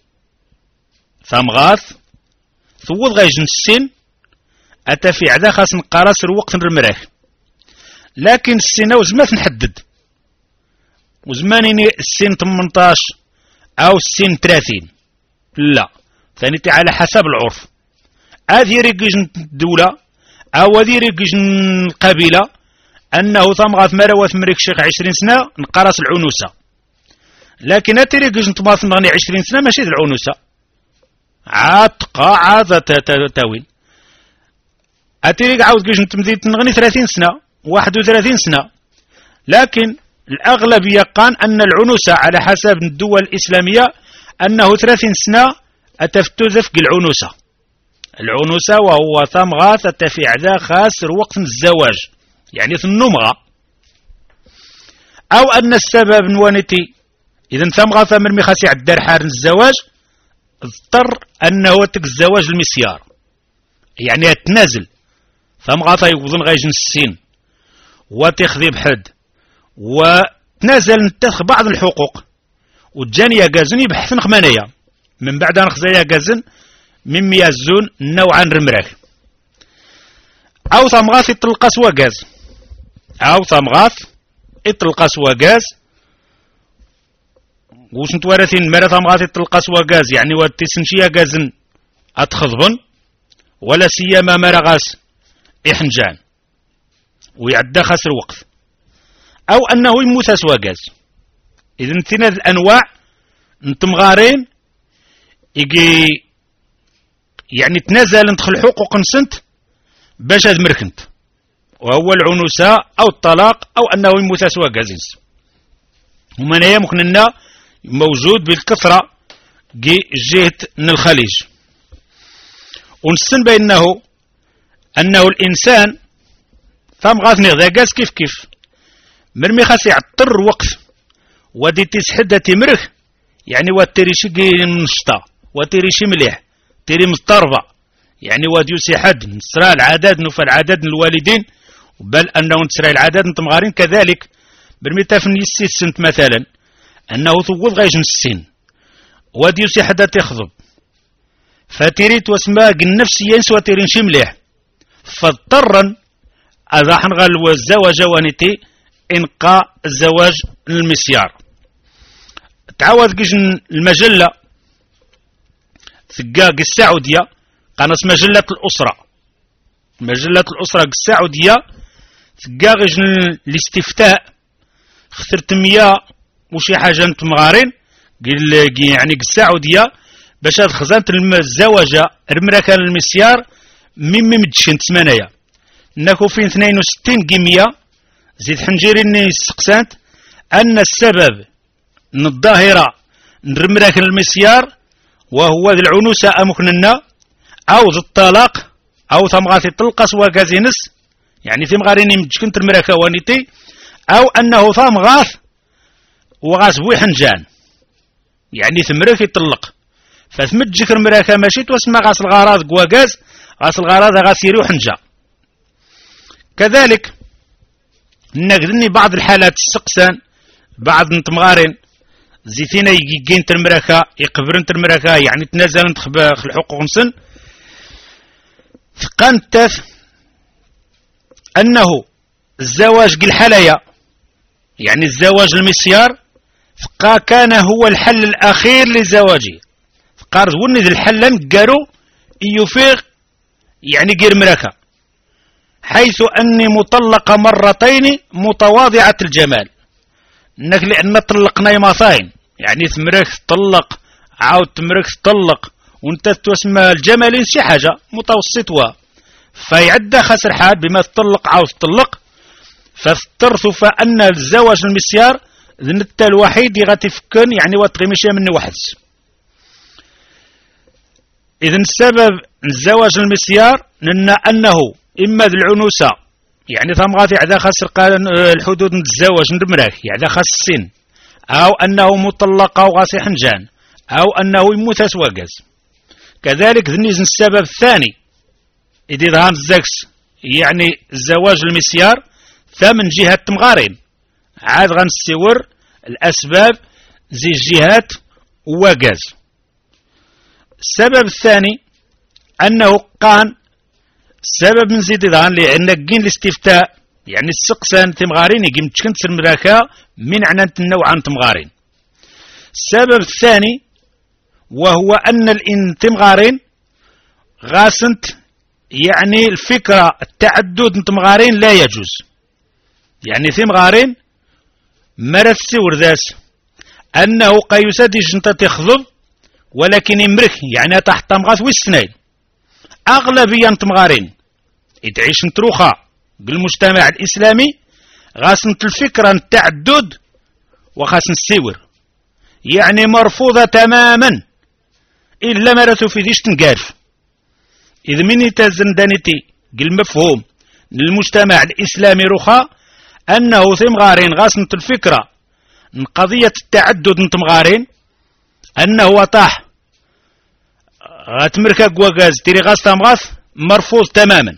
ثمغاث ثوض غايجن السن أتا في عدا خاص نقاراسر وقت نرمراه، لكن السنة وزمات نحدد وزمانيني السن 18 أو السن 30 لا، ثاني على حسب العرف. هذه ريجن الدولة أو هذه ريجن القبيلة أنه ثمغاث مروات مريك شيخ 20 سنة نقراس العنوسة، لكن أتري ريجن طماث مغني 20 سنة ماشي العنوسة، عاتقة عاد تاوين. أتري عاود جيجن تمديد نغني 30 سنة 31 سنة، لكن الأغلبية قان أن العنوسة على حسب الدول الإسلامية أنه 30 سنة أتفتوذف العنوسة وهو ثمغاث أتفي عدا خاسر وقت الزواج يعني في النمغة، أو أن السبب نوانتي إذن ثمغاث مرمي خاسي عدار حار الزواج اضطر أنه تك الزواج المسيار يعني يتنازل ثمغاث يوضن غايجن السين وتخذي بحد وتنازل نتخ بعض الحقوق وتجاني يقازن يبحث نخمانية من بعد نخزي يقازن مما يزون نوعا رمراك، أو ثمغاث يطلق سواقاز، أو ثمغاث يطلق سواقاز وش نتوارثين مرة ثمغاث يطلق سواقاز يعني واتسنشي يقازن أتخضبن ولا سيما مرغاس إحنجان ويعدى خسر وقت، أو أنه يموت سواقاز. إذن ثنا الأنواع نتمغارين يجي يعني تنازل ندخل حقوق نسنت باش هاد مركنت، وهو العنوسة أو الطلاق أو أنه يموت سواقاز. ومن ممكن أنه موجود بالكثرة جهة من الخليج، ونسن بأنه الإنسان فهم غاثني غاز كيف مرمي خاص يعطر وقت ودي تسحدة تمرخ يعني واتريشي نشطة واتريشي مليح تيري مضطربة يعني واديو سيحد نسرى العدد نفى العدد من الوالدين، بل أنه نسرى العدد نتمغارين كذلك مرمي تافن يسيت سنت مثلا أنه ثوض غايجن السن وديو سيحدة تخضب فتريد واسماء النفسيين سوى تيرين شي مليح، فاضطرا هذا حنغال الزواج وانتي انقاء الزواج المسيار. تعاود كيجن المجلة ثقاق السعودية قناص مجلة الأسرة السعودية ثقاق يجن الاستفتاء خسرت 100 وشي حاجة نتمغارين يعني السعودية باش هاد خزانة الزواج رمراكان المسيار مما مدشن تسمانيا ناكو فين 62 قيمية زيد حنجيريني السقسانت أن السبب من الظاهرة نرمراكان المسيار وهو ذي العنوسة أمكننا أو ذي الطلاق أو ثمغاثي طلقة سوا كازينس يعني ثمغاريني مدشكن ترمراكا وانيتي أو أنه ثمغاث وغاز بوي حنجان يعني ثمرك يطلق فثمت جكر مراكا ماشي توسمى غاس الغراض قواقاز غاس الغراض غاس يريو حنجا. كذلك نقدني بعض الحالات السقسان بعض نتمغارين زيتينا يجين ترمراكا يقبرن ترمراكا يعني تنازل نتخب الحقوق نسن ثقانتاث أنه الزواج بالحلايا يعني الزواج المسيار فقا كان هو الحل الأخير لزواجي فقارد ونذ الحلن قارو يفيغ يعني غير مراكا حيث أني مطلقة مرتين متواضعة الجمال انك لأن طلقنا يماثاين يعني تمرك تطلق عاود تمرك تطلق وانت تسمى الجمالين شي حاجة متوسطة فيعدى خسر حال بما تطلق عاود تطلق فافترث فأن الزواج المسيار ذنتا الوحيد غتفكن يعني وتغمشي مني واحد. إذن السبب الزواج المسيار لأن أنه إما ذي العنوسة يعني ثم غاتي عدا خسر الحدود الزواج نرمراك يعني خاص السن أو أنه مطلقة وغاسي حنجان أو أنه يموت سواقز. كذلك ذنيز السبب الثاني إذا ظهر الزاكس يعني الزواج المسيار ثمن جهة تمغارين عاد غنسيور الأسباب زي الجهات وغاز. السبب الثاني أنه قان السبب من زيد ظهر لأن كين الاستفتاء يعني السقسان تمغارين يجي متشكنت المراكا من عنانة النوع عن تمغارين. السبب الثاني وهو أن الانتمغارين غاسنت يعني الفكرة التعدد نتمغارين لا يجوز، يعني تمغارين مرث سور ذاس أنه قيسد جنتا تخضب ولكن يمرك يعني تحت تمغاث والسنين أغلبية نتمغارين يتعيش نتروخا بالمجتمع الإسلامي غاسنت الفكرة التعدد وخاسن السور يعني مرفوضة تماما إلا مرثو في ديش تنقارف. إذا من يتزن دانيتي المفهوم للمجتمع الإسلامي رخا أنه تمغارين غاسنت الفكرة من قضية التعدد نتمغارين أنه وطاح غاتمركا قواغاز تيري غاز تمغاث مرفوض تماما.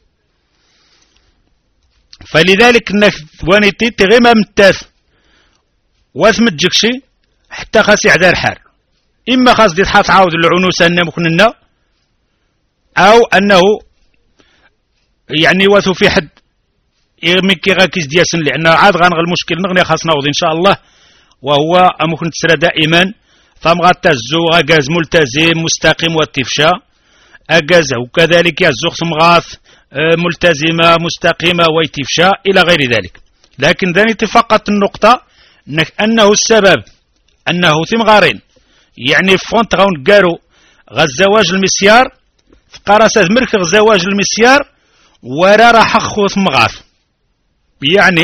فلذلك وانيتي تغيما متاث واثمت جكشي حتى خاص يعدار حار إما خاص دي تحاط عاود العنوسة أنه مكننا أو أنه يعني واثو في حد مكي غاكيز دياسن لأن عاد غانغ المشكل نغني خاص ناوض إن شاء الله وهو أمكن تسرى دائما فام غاتزو غاز ملتزم مستقيم والتفشا أجاز وكذلك يزوخ مغاث ملتزمة مستقيمة ويتفشا إلى غير ذلك. لكن ذاني فقط النقطة أنه السبب أنه ثمغارين يعني فونت غون قارو غزواج المسيار قراسة مركز زواج المسيار ورا راح خوث مغاث يعني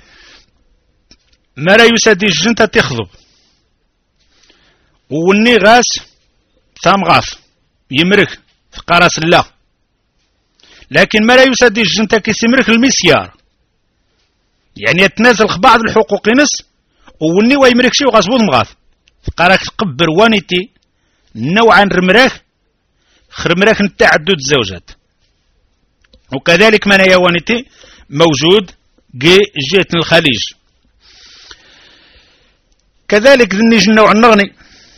ما لا يسدي الجنة تخضب وني غاس ثمغاث يمرك في قراس الله لكن ما لا يسدي الجنة كيسمرك المسيار يعني يتنازل بعض الحقوق نس وني ويمرك شي وغاسبوض مغاث قراك تقبر وانيتي نوعا رمراك خرمراك التعدد الزوجات. وكذلك من هي وانيتي موجود جهة الخليج. كذلك ذنيج النوع النغني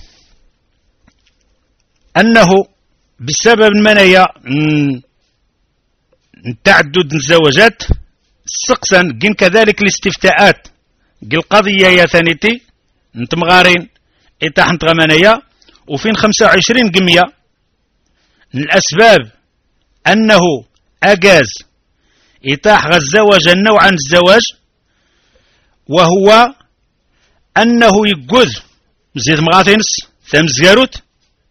أنه بسبب المنايا تعدد الزواجات السقسن جن كذلك الاستفتاءات قل قضية يا ثانيتي نتمغارين إتاح نتغمانيا وفين 25 قمية من الأسباب أنه أجاز إتاح الزواج النوع عن الزواج وهو أنه يقوذ زيد مغاثينس ثمزياروت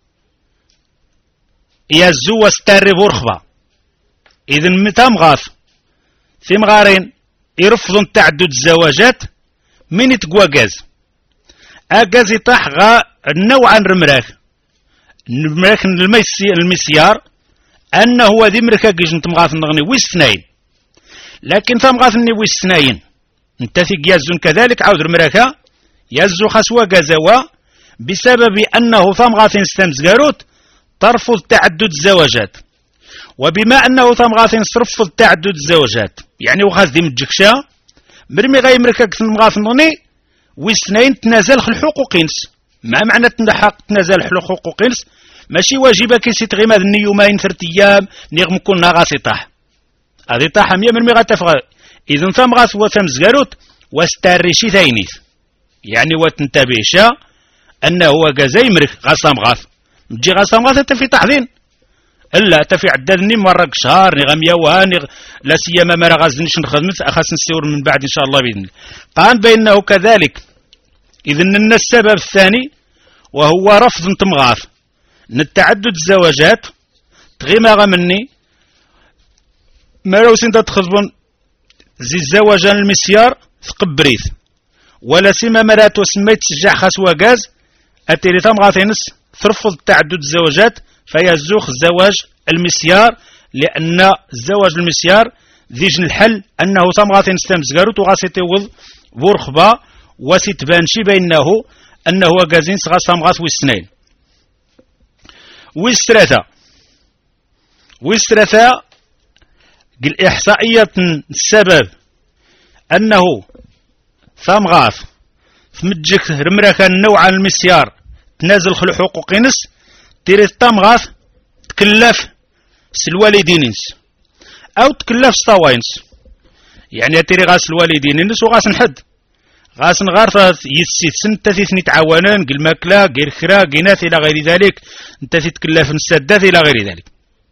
يزو واستاري بورخبا إذن متى مغاث في مغارين يرفضون تعدد الزواجات من يتقوى جاز أجاز يطاح غا النوع عن رمراك المراك المسيار أنه هو ذي مركا جيج نتمغاث نغني ويستناين لكن ثمغاث ني ويستناين نتثق يزون كذلك عاود رمراكا يزو خسوة جازوا بسبب أنه ثمغاث استمزغاروت ترفض تعدد الزواجات وبما أنه ثمغاث ترفض تعدد الزواجات يعني وخاز دي متجكشا مرمي غاي مركا نتمغاث نغني ويستناين تنازل الحقوقينس ما معنى تنازل الحقوقينس ماشي واجبة كيسي تغيما ذني يومين 3 أيام نغم كنا غاسي طاح هذه طاح 100 مرمي غاتفغى إذن ثم غاس وثم زغاروت واستاريشي ثاينيث يعني وتنتبهشا أنه هو كازاي مرك غاسام غاث تجي غاسام غاث تفي تحذين إلا تفي عددني مرة شهر نغم يوهان لا سيما ما غازنيش نخدمت أخاس نسيور من بعد إن شاء الله بإذن الله. قال بأنه كذلك إذن أن السبب الثاني وهو رفض تمغاث نتعدد الزواجات تغيما مني ما لو سنت تخضبون زي الزواج المسيار ثقبريث ولا سيما مرات وسميت تشجع خاس وغاز أتيري تمغاثينس ترفض تعدد الزواجات فيزوخ الزواج المسيار لأن الزواج المسيار ذيجن الحل أنه تمغاثينس تمزغاروت وغاسيتي وض بورخبا وسيتبانشي بينه أنه غازين غاس تمغاث ويسنين ويستراثا ويسترثا الإحصائية السبب أنه ثمغاث ثمجك رمرك النوع المسيار تنازل خل حقوق نس تيريث تمغاث تكلف الوالدينس أو تكلف ستاوينس يعني تيري غاس الوالدين النس وغاس نحد غاس نغارث يسيت سنت ثني تعاونان قل ماكلا غير خرا قيناث إلى غير ذلك انت تتكلف نسدات إلى غير ذلك.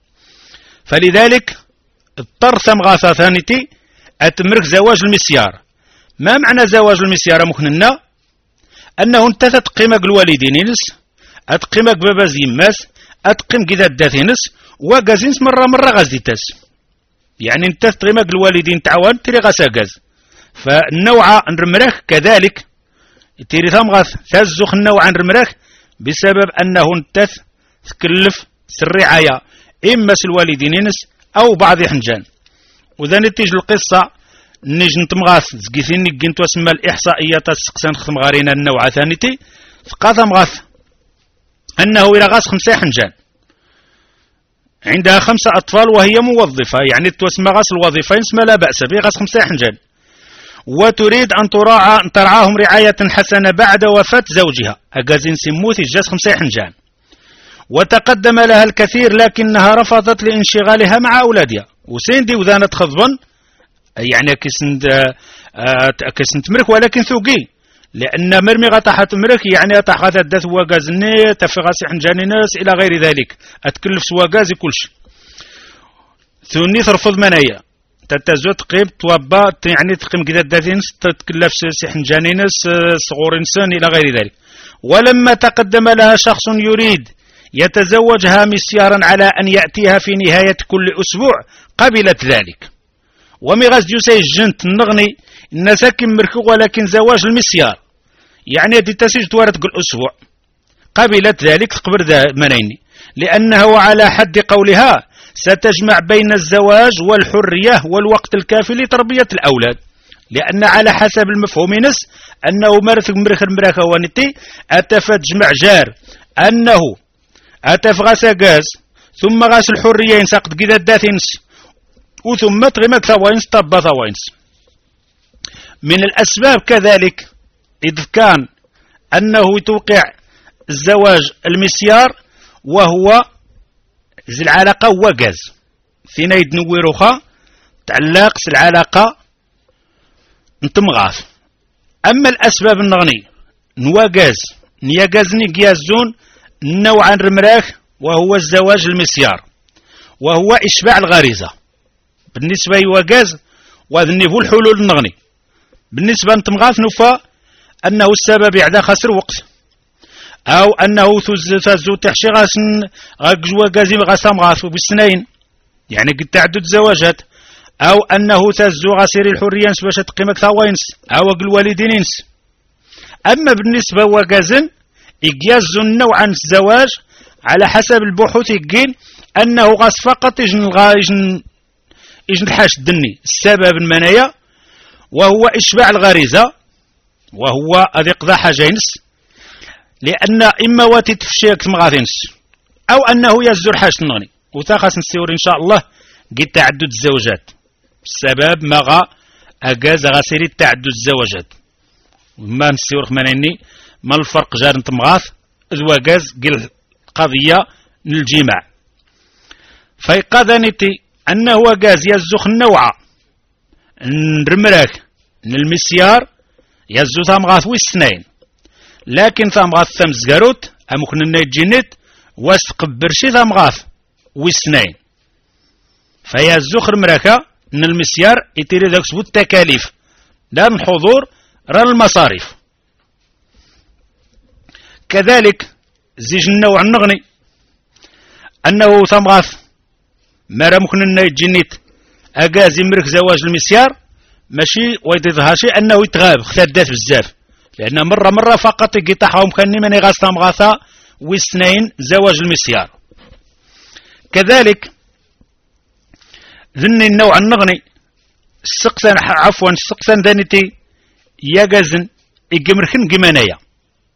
فلذلك اضطر ثمغاثة ثانيتي أتمرك زواج المسيار. ما معنى زواج المسيار مكننا؟ أنه انت تقيمك الوالدين نس أتقيمك بابا زيماس أتقيم كذا الداثينس وغازينس مرة غازيتاس يعني انت تقيمك الوالدين تعاون تري غاساغاز. فالنوع نرمرك كذلك تيري ثمغاث تزخ النوع نرمرك بسبب أنه انت تكلف الرعاية إما الوالدين نس أو بعض حنجان. وذا نتيجة القصة نيج نتمغاث زكيثيني كنت واسمى الإحصائية تسقسان ختم غارينا النوع ثانيتي فقاث مغاث أنه إلى غاس 5 حنجان عندها 5 أطفال وهي موظفة يعني توسمى غاس الوظيفين اسمها لا بأس به غاس 5 حنجان وتريد أن ترعاهم رعاية حسنة بعد وفاة زوجها أجازين سموثي جاز 5 حنجان وتقدم لها الكثير لكنها رفضت لانشغالها مع أولادها وسيندي وذانت خضبا يعني كسنت مرك ولكن ثوقي لأن مرمي غطاحة مرك يعني أتحقات الدث وغازني تفغاسي حنجاني ناس إلى غير ذلك أتكلف سواغازي كلش ثوني ترفض منايا تتزوج تقيم توبا يعني تقيم كذا الدثين تتكلف سي حنجاني ناس صغور إنسان إلى غير ذلك. ولما تقدم لها شخص يريد يتزوجها مسيارا على أن يأتيها في نهاية كل أسبوع قبلت ذلك. ومغاز جوسي الجنت النغني الناس كم مركو ولكن زواج المسيار يعني دي تسيج توارد كل أسبوع قبلت ذلك تقبر ذا منيني لأنه على حد قولها ستجمع بين الزواج والحرية والوقت الكافي لتربية الأولاد لأن على حسب المفهوم نس أنه مرخ وانتي أتفت جمع جار أنه أتف غاس غاز ثم غاس الحرية ينساقط كذا الداثنس وثم تغمك ثوينس طب ثوينس. من الأسباب كذلك إذ كان أنه توقع الزواج المسيار وهو العلاقة وغاز فينا يدنويروخا تعلق العلاقة نتمغاث. أما الأسباب النغني نواغاز نياغازني قيازون نوعا رمراخ وهو الزواج المسيار وهو إشباع الغريزة بالنسبة لوغاز وذنفو الحلول النغني. بالنسبة لنتمغاث نفا أنه السبب يعدى خسر وقت أو أنه تزو تحشي غازي غاسامغاث بالسنين يعني قد تعدد زواجات أو أنه تزو غاسير الحرية باش تقيمك ثوينس أو الوالدينينس. أما بالنسبة وغازن يجازوا نوعا الزواج على حسب البحوث يقين أنه غاس فقط يجن الحاش الدني السبب المنايا وهو إشباع الغريزة وهو أذيق ذا حاجينس لأن إما واتي تفشيك تمغاثينس أو أنه يزور حاش النغني وتاخص نسيور إن شاء الله قد تعدد الزوجات السبب مغا أجاز غاسيري تعدد الزواجات وما نسيور خمانيني ما الفرق جار نتمغاث ذو أجاز قل قضية للجماع. فيقاذنتي أنه أجاز يزوخ النوع نرمراك المسيار يزو ثامغاث والسنين لكن ثامغاث ثمز قاروت أمكن النيجينيت واستقبر شي ثامغاث والسنين فيزو خرمراكا ان المسيار يتيري ذاك سبوت التكاليف لا من حضور را المصاريف. كذلك زيج النوع النغني أنه ثامغاث ما ممكن النيجينيت أجاز يمرك زواج المسيار ماشي ويظهر شيء أنه يتغاب اختدات بزاف لأن مرة فقط يقطعهم كان من يغاز ثامغاثا والسنين زواج المسيار. كذلك ذني النوع النغني السقسان ذانيتي يجازن يجمرخن جمانيا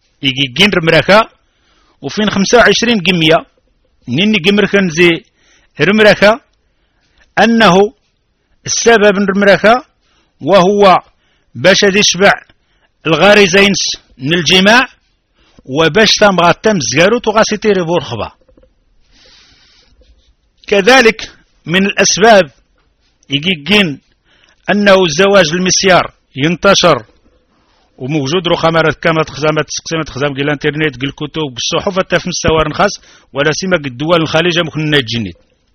يجين رمراكا وفين 25 جمية نيني جمرخن زي رمركة أنه السبب رمركة وهو باش يشبع الغارزين من الجماع وباش تمغى تمزقاروت وغاسي تيري بورخبة. كذلك من الأسباب يجيجين أنه الزواج المسيار ينتشر وموجود رخامات كما تخزامات تقسيمات تخزام ديال الانترنت ديال الكتب بالصحف حتى في مستوى الخاص ولا سيما الدول الخليجيه ممكن نجنيت.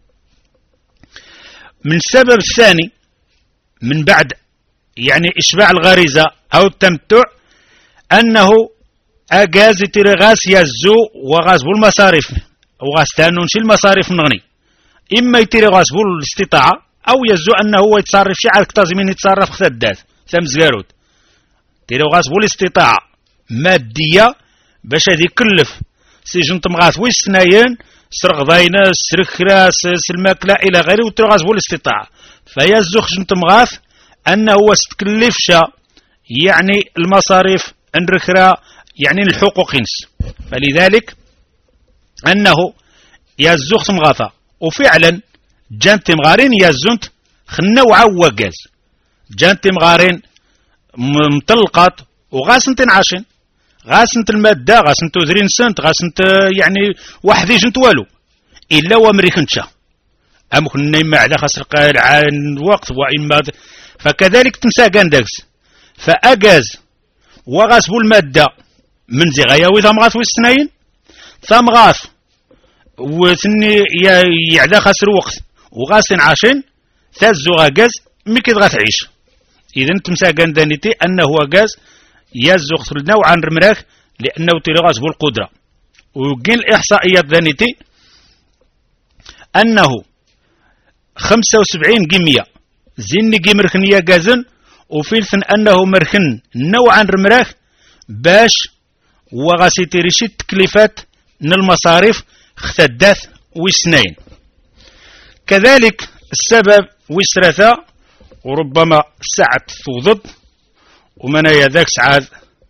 من السبب الثاني من بعد يعني إشباع الغريزة أو التمتع أنه أجاز تيرغاس يزو وغاز بالمصاريف وغاز تانون شي المصاريف نغني إما يتيرغاس بالاستطاعة أو يزو أنه هو يتصرف شي على كتازمين يتصرف خدات ثمزقاروت تيرغاس بالاستطاعة مادية باش هذه يكلف سجن تمغاث ويسناين سرق ضاينة سرق راس الماكلة إلى غيره وترغاس بالاستطاعة فيزو خشن تمغاث أنه هو ستكلفش يعني المصاريف انركرا يعني الحقوق ينس فلذلك أنه يزو خشن مغاثة وفعلا جانت مغارين يزونت خنا وعوقاز جانت مغارين مطلقات وغاسنت عاشن غاسنت المادة غاسنت وذرين سنت غاسنت يعني وحدي جنت والو إلا وامريكنشا أمكن إما على خسر قال عن وقت وإما فكذلك تنسى قاندكس فأجاز وغاسب المادة من زغاياوي ثمغاث والسنين ثمغاث وثني يعلى خسر وقت وغاسن عاشن ثازو غاز ميكي غاتعيش إذن تمسى قاندانيتي أنه غاز يزو خسر نوعا رمراك لأنه تلغاز بالقدرة وقين الإحصائيات ذانيتي أنه 75 جيمية زين جي مركنية غازن وفيلثن أنه مركن نوعا رمراك باش وغاسي تيريشي تكليفات من المصاريف اختدات وسنين. كذلك السبب وسرثا وربما ساعة ثوضد ومن يذاك سعاد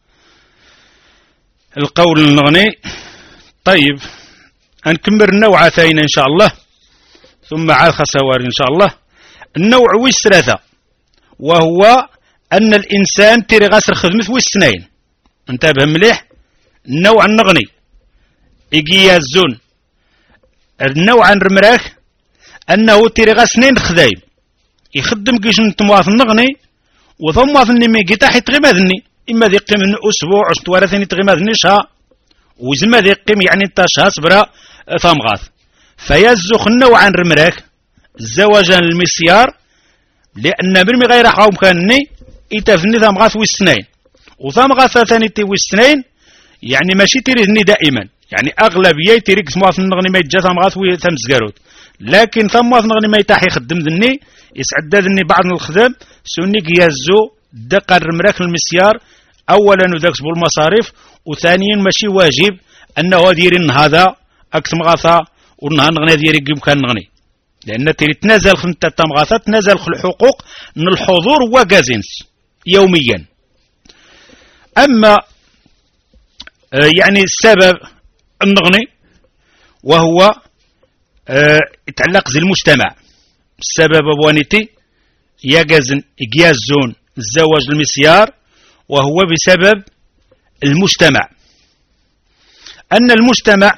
القول النغني. طيب هنكمل النوع ثاني إن شاء الله ثم عاد خسوار إن شاء الله. النوع وسرثا وهو أن الإنسان تيري غاسر خدمة والسنين انتبه مليح. النوع النغني يجي يزون النوع الرمراك أنه تيري غاسنين خدايم يخدم كيش نتمواث النغني وثم ظني ميجي تاحي تغماذني إما ذي قيم أسبوع عشت ثاني تغماذني شهر وزما ذي قيم يعني تاشها صبرا ثمغاث فيزخ النوع الرمراك الزواجان المسيار لأن برمي غير حاوم كانني يتفني ثمغاث والسنين وثمغاث ثاني تي والسنين يعني ماشي تريدني دائما يعني أغلبية تريك ثمواث النغني ما يتجا ثمغاث وثمزقاروت لكن ثمواث النغني ما يتاحي يخدم ذني يسعد ذني بعض الخدم سوني يزو دقا الرمراك المسيار أولا ذاك بالمصاريف وثانيا ماشي واجب أنه ديرين هذا أكثر مغاثة ونهار نغني ديري كان نغني لأن تري تنازل خنتا تمغاثة تنازل الحقوق من الحضور وغازينس يوميا. أما يعني السبب النغني وهو يتعلق زي المجتمع السبب بوانيتي يجازن يجازون الزواج المسيار وهو بسبب المجتمع أن المجتمع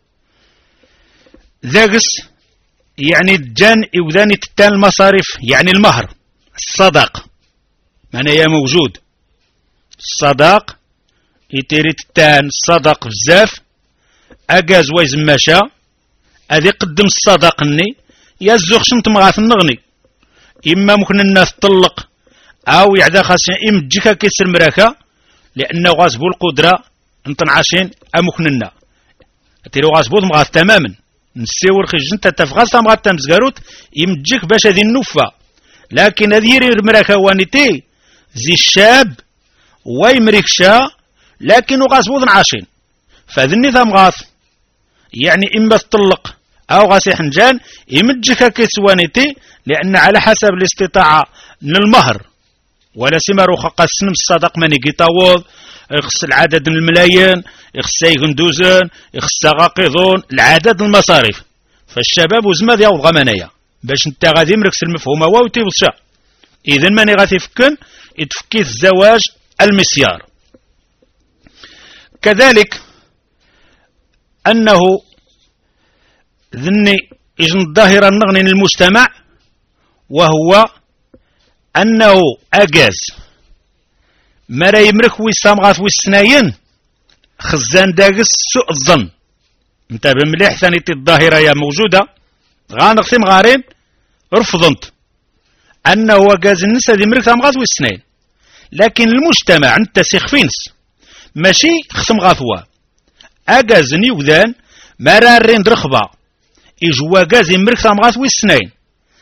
ذاقس يعني الجان إوذاني تتان المصاريف يعني المهر الصداق معنى يا موجود الصداق يتيري تتان الصداق بزاف أجاز ويزماشا أذي قدم الصداق ني يزوخ شنت مغاث النغني إما ممكن الناس تطلق أو يعدا خاصين إم جيكا كيسر مراكا لأنه غاسبو القدرة انتنعاشين أمكننا تيرو غاسبو مغاث تماما نسيور خيج انت تفغاث مغاث تمزقاروت يمجيك باش هذه النوفة لكن هذه المراكا وانيتي زي الشاب ويمريكشا لكن غاسبو عاشين فذني ثمغاث يعني إما تطلق أو غاسي حنجان يمجيك كيسوانيتي لأن على حسب الاستطاعة من المهر ولا سيما روخا قسنم الصدق ماني قيطاوض يخص العدد الملايين يخص يغندوزن يخص غاقيضون العدد المصاريف فالشباب وزماد يوض غمانيا باش انت غادي مركز المفهوم هو وتيوصى. اذا ماني غادي فكن يتفكيت الزواج المسيار. كذلك انه ذني يجن الظاهرة النغني للمجتمع، وهو انه اجاز ما لا يمرك ويسامغات ويسناين خزان داقس سوء الظن. انتبه مليح ثاني الظاهرة يا موجودة غانغتم غارين رفضنت انه اجاز النساء دي مرك تامغات ويسناين، لكن المجتمع انت سيخفينس ماشي ختم غاثوا اجاز نيوذان ما رارين درخبا يجوا اجاز يمرك تامغات ويسناين.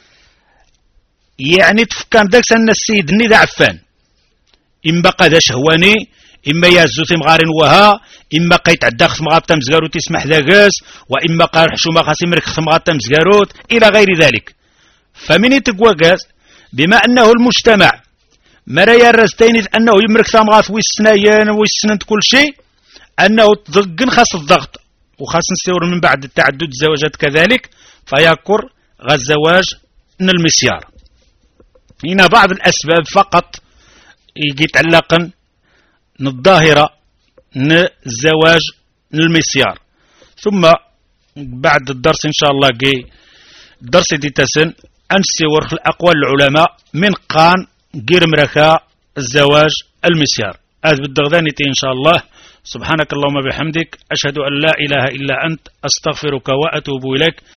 يعني تفكان داكس ان السيد ني ذا عفان إما قاد شهواني إما يازو تمغارين وها إما قيتعدى خصمغات تمزقاروت يسمح ذاكس وإما قال حشومة خاص يمرك خصمغات تمزقاروت إلى غير ذلك. فمن يتقواقاز بما أنه المجتمع مرا يرستين أنه يمرك ثامغات ويسنايان ويسنند كل شيء أنه تضقن خاص الضغط وخاص نسيور من بعد التعدد الزواجات كذلك فيكر غالزواج من المسيار. هنا بعض الأسباب فقط يجي تعلقا الظاهرة الزواج المسيار. ثم بعد الدرس إن شاء الله جي الدرس دي تسن أنسيور الأقوال العلماء من قان غير مركا الزواج المسيار. هذا بالدغدانيتي إن شاء الله. سبحانك اللهم بحمدك أشهد أن لا إله إلا أنت أستغفرك وأتوب إليك.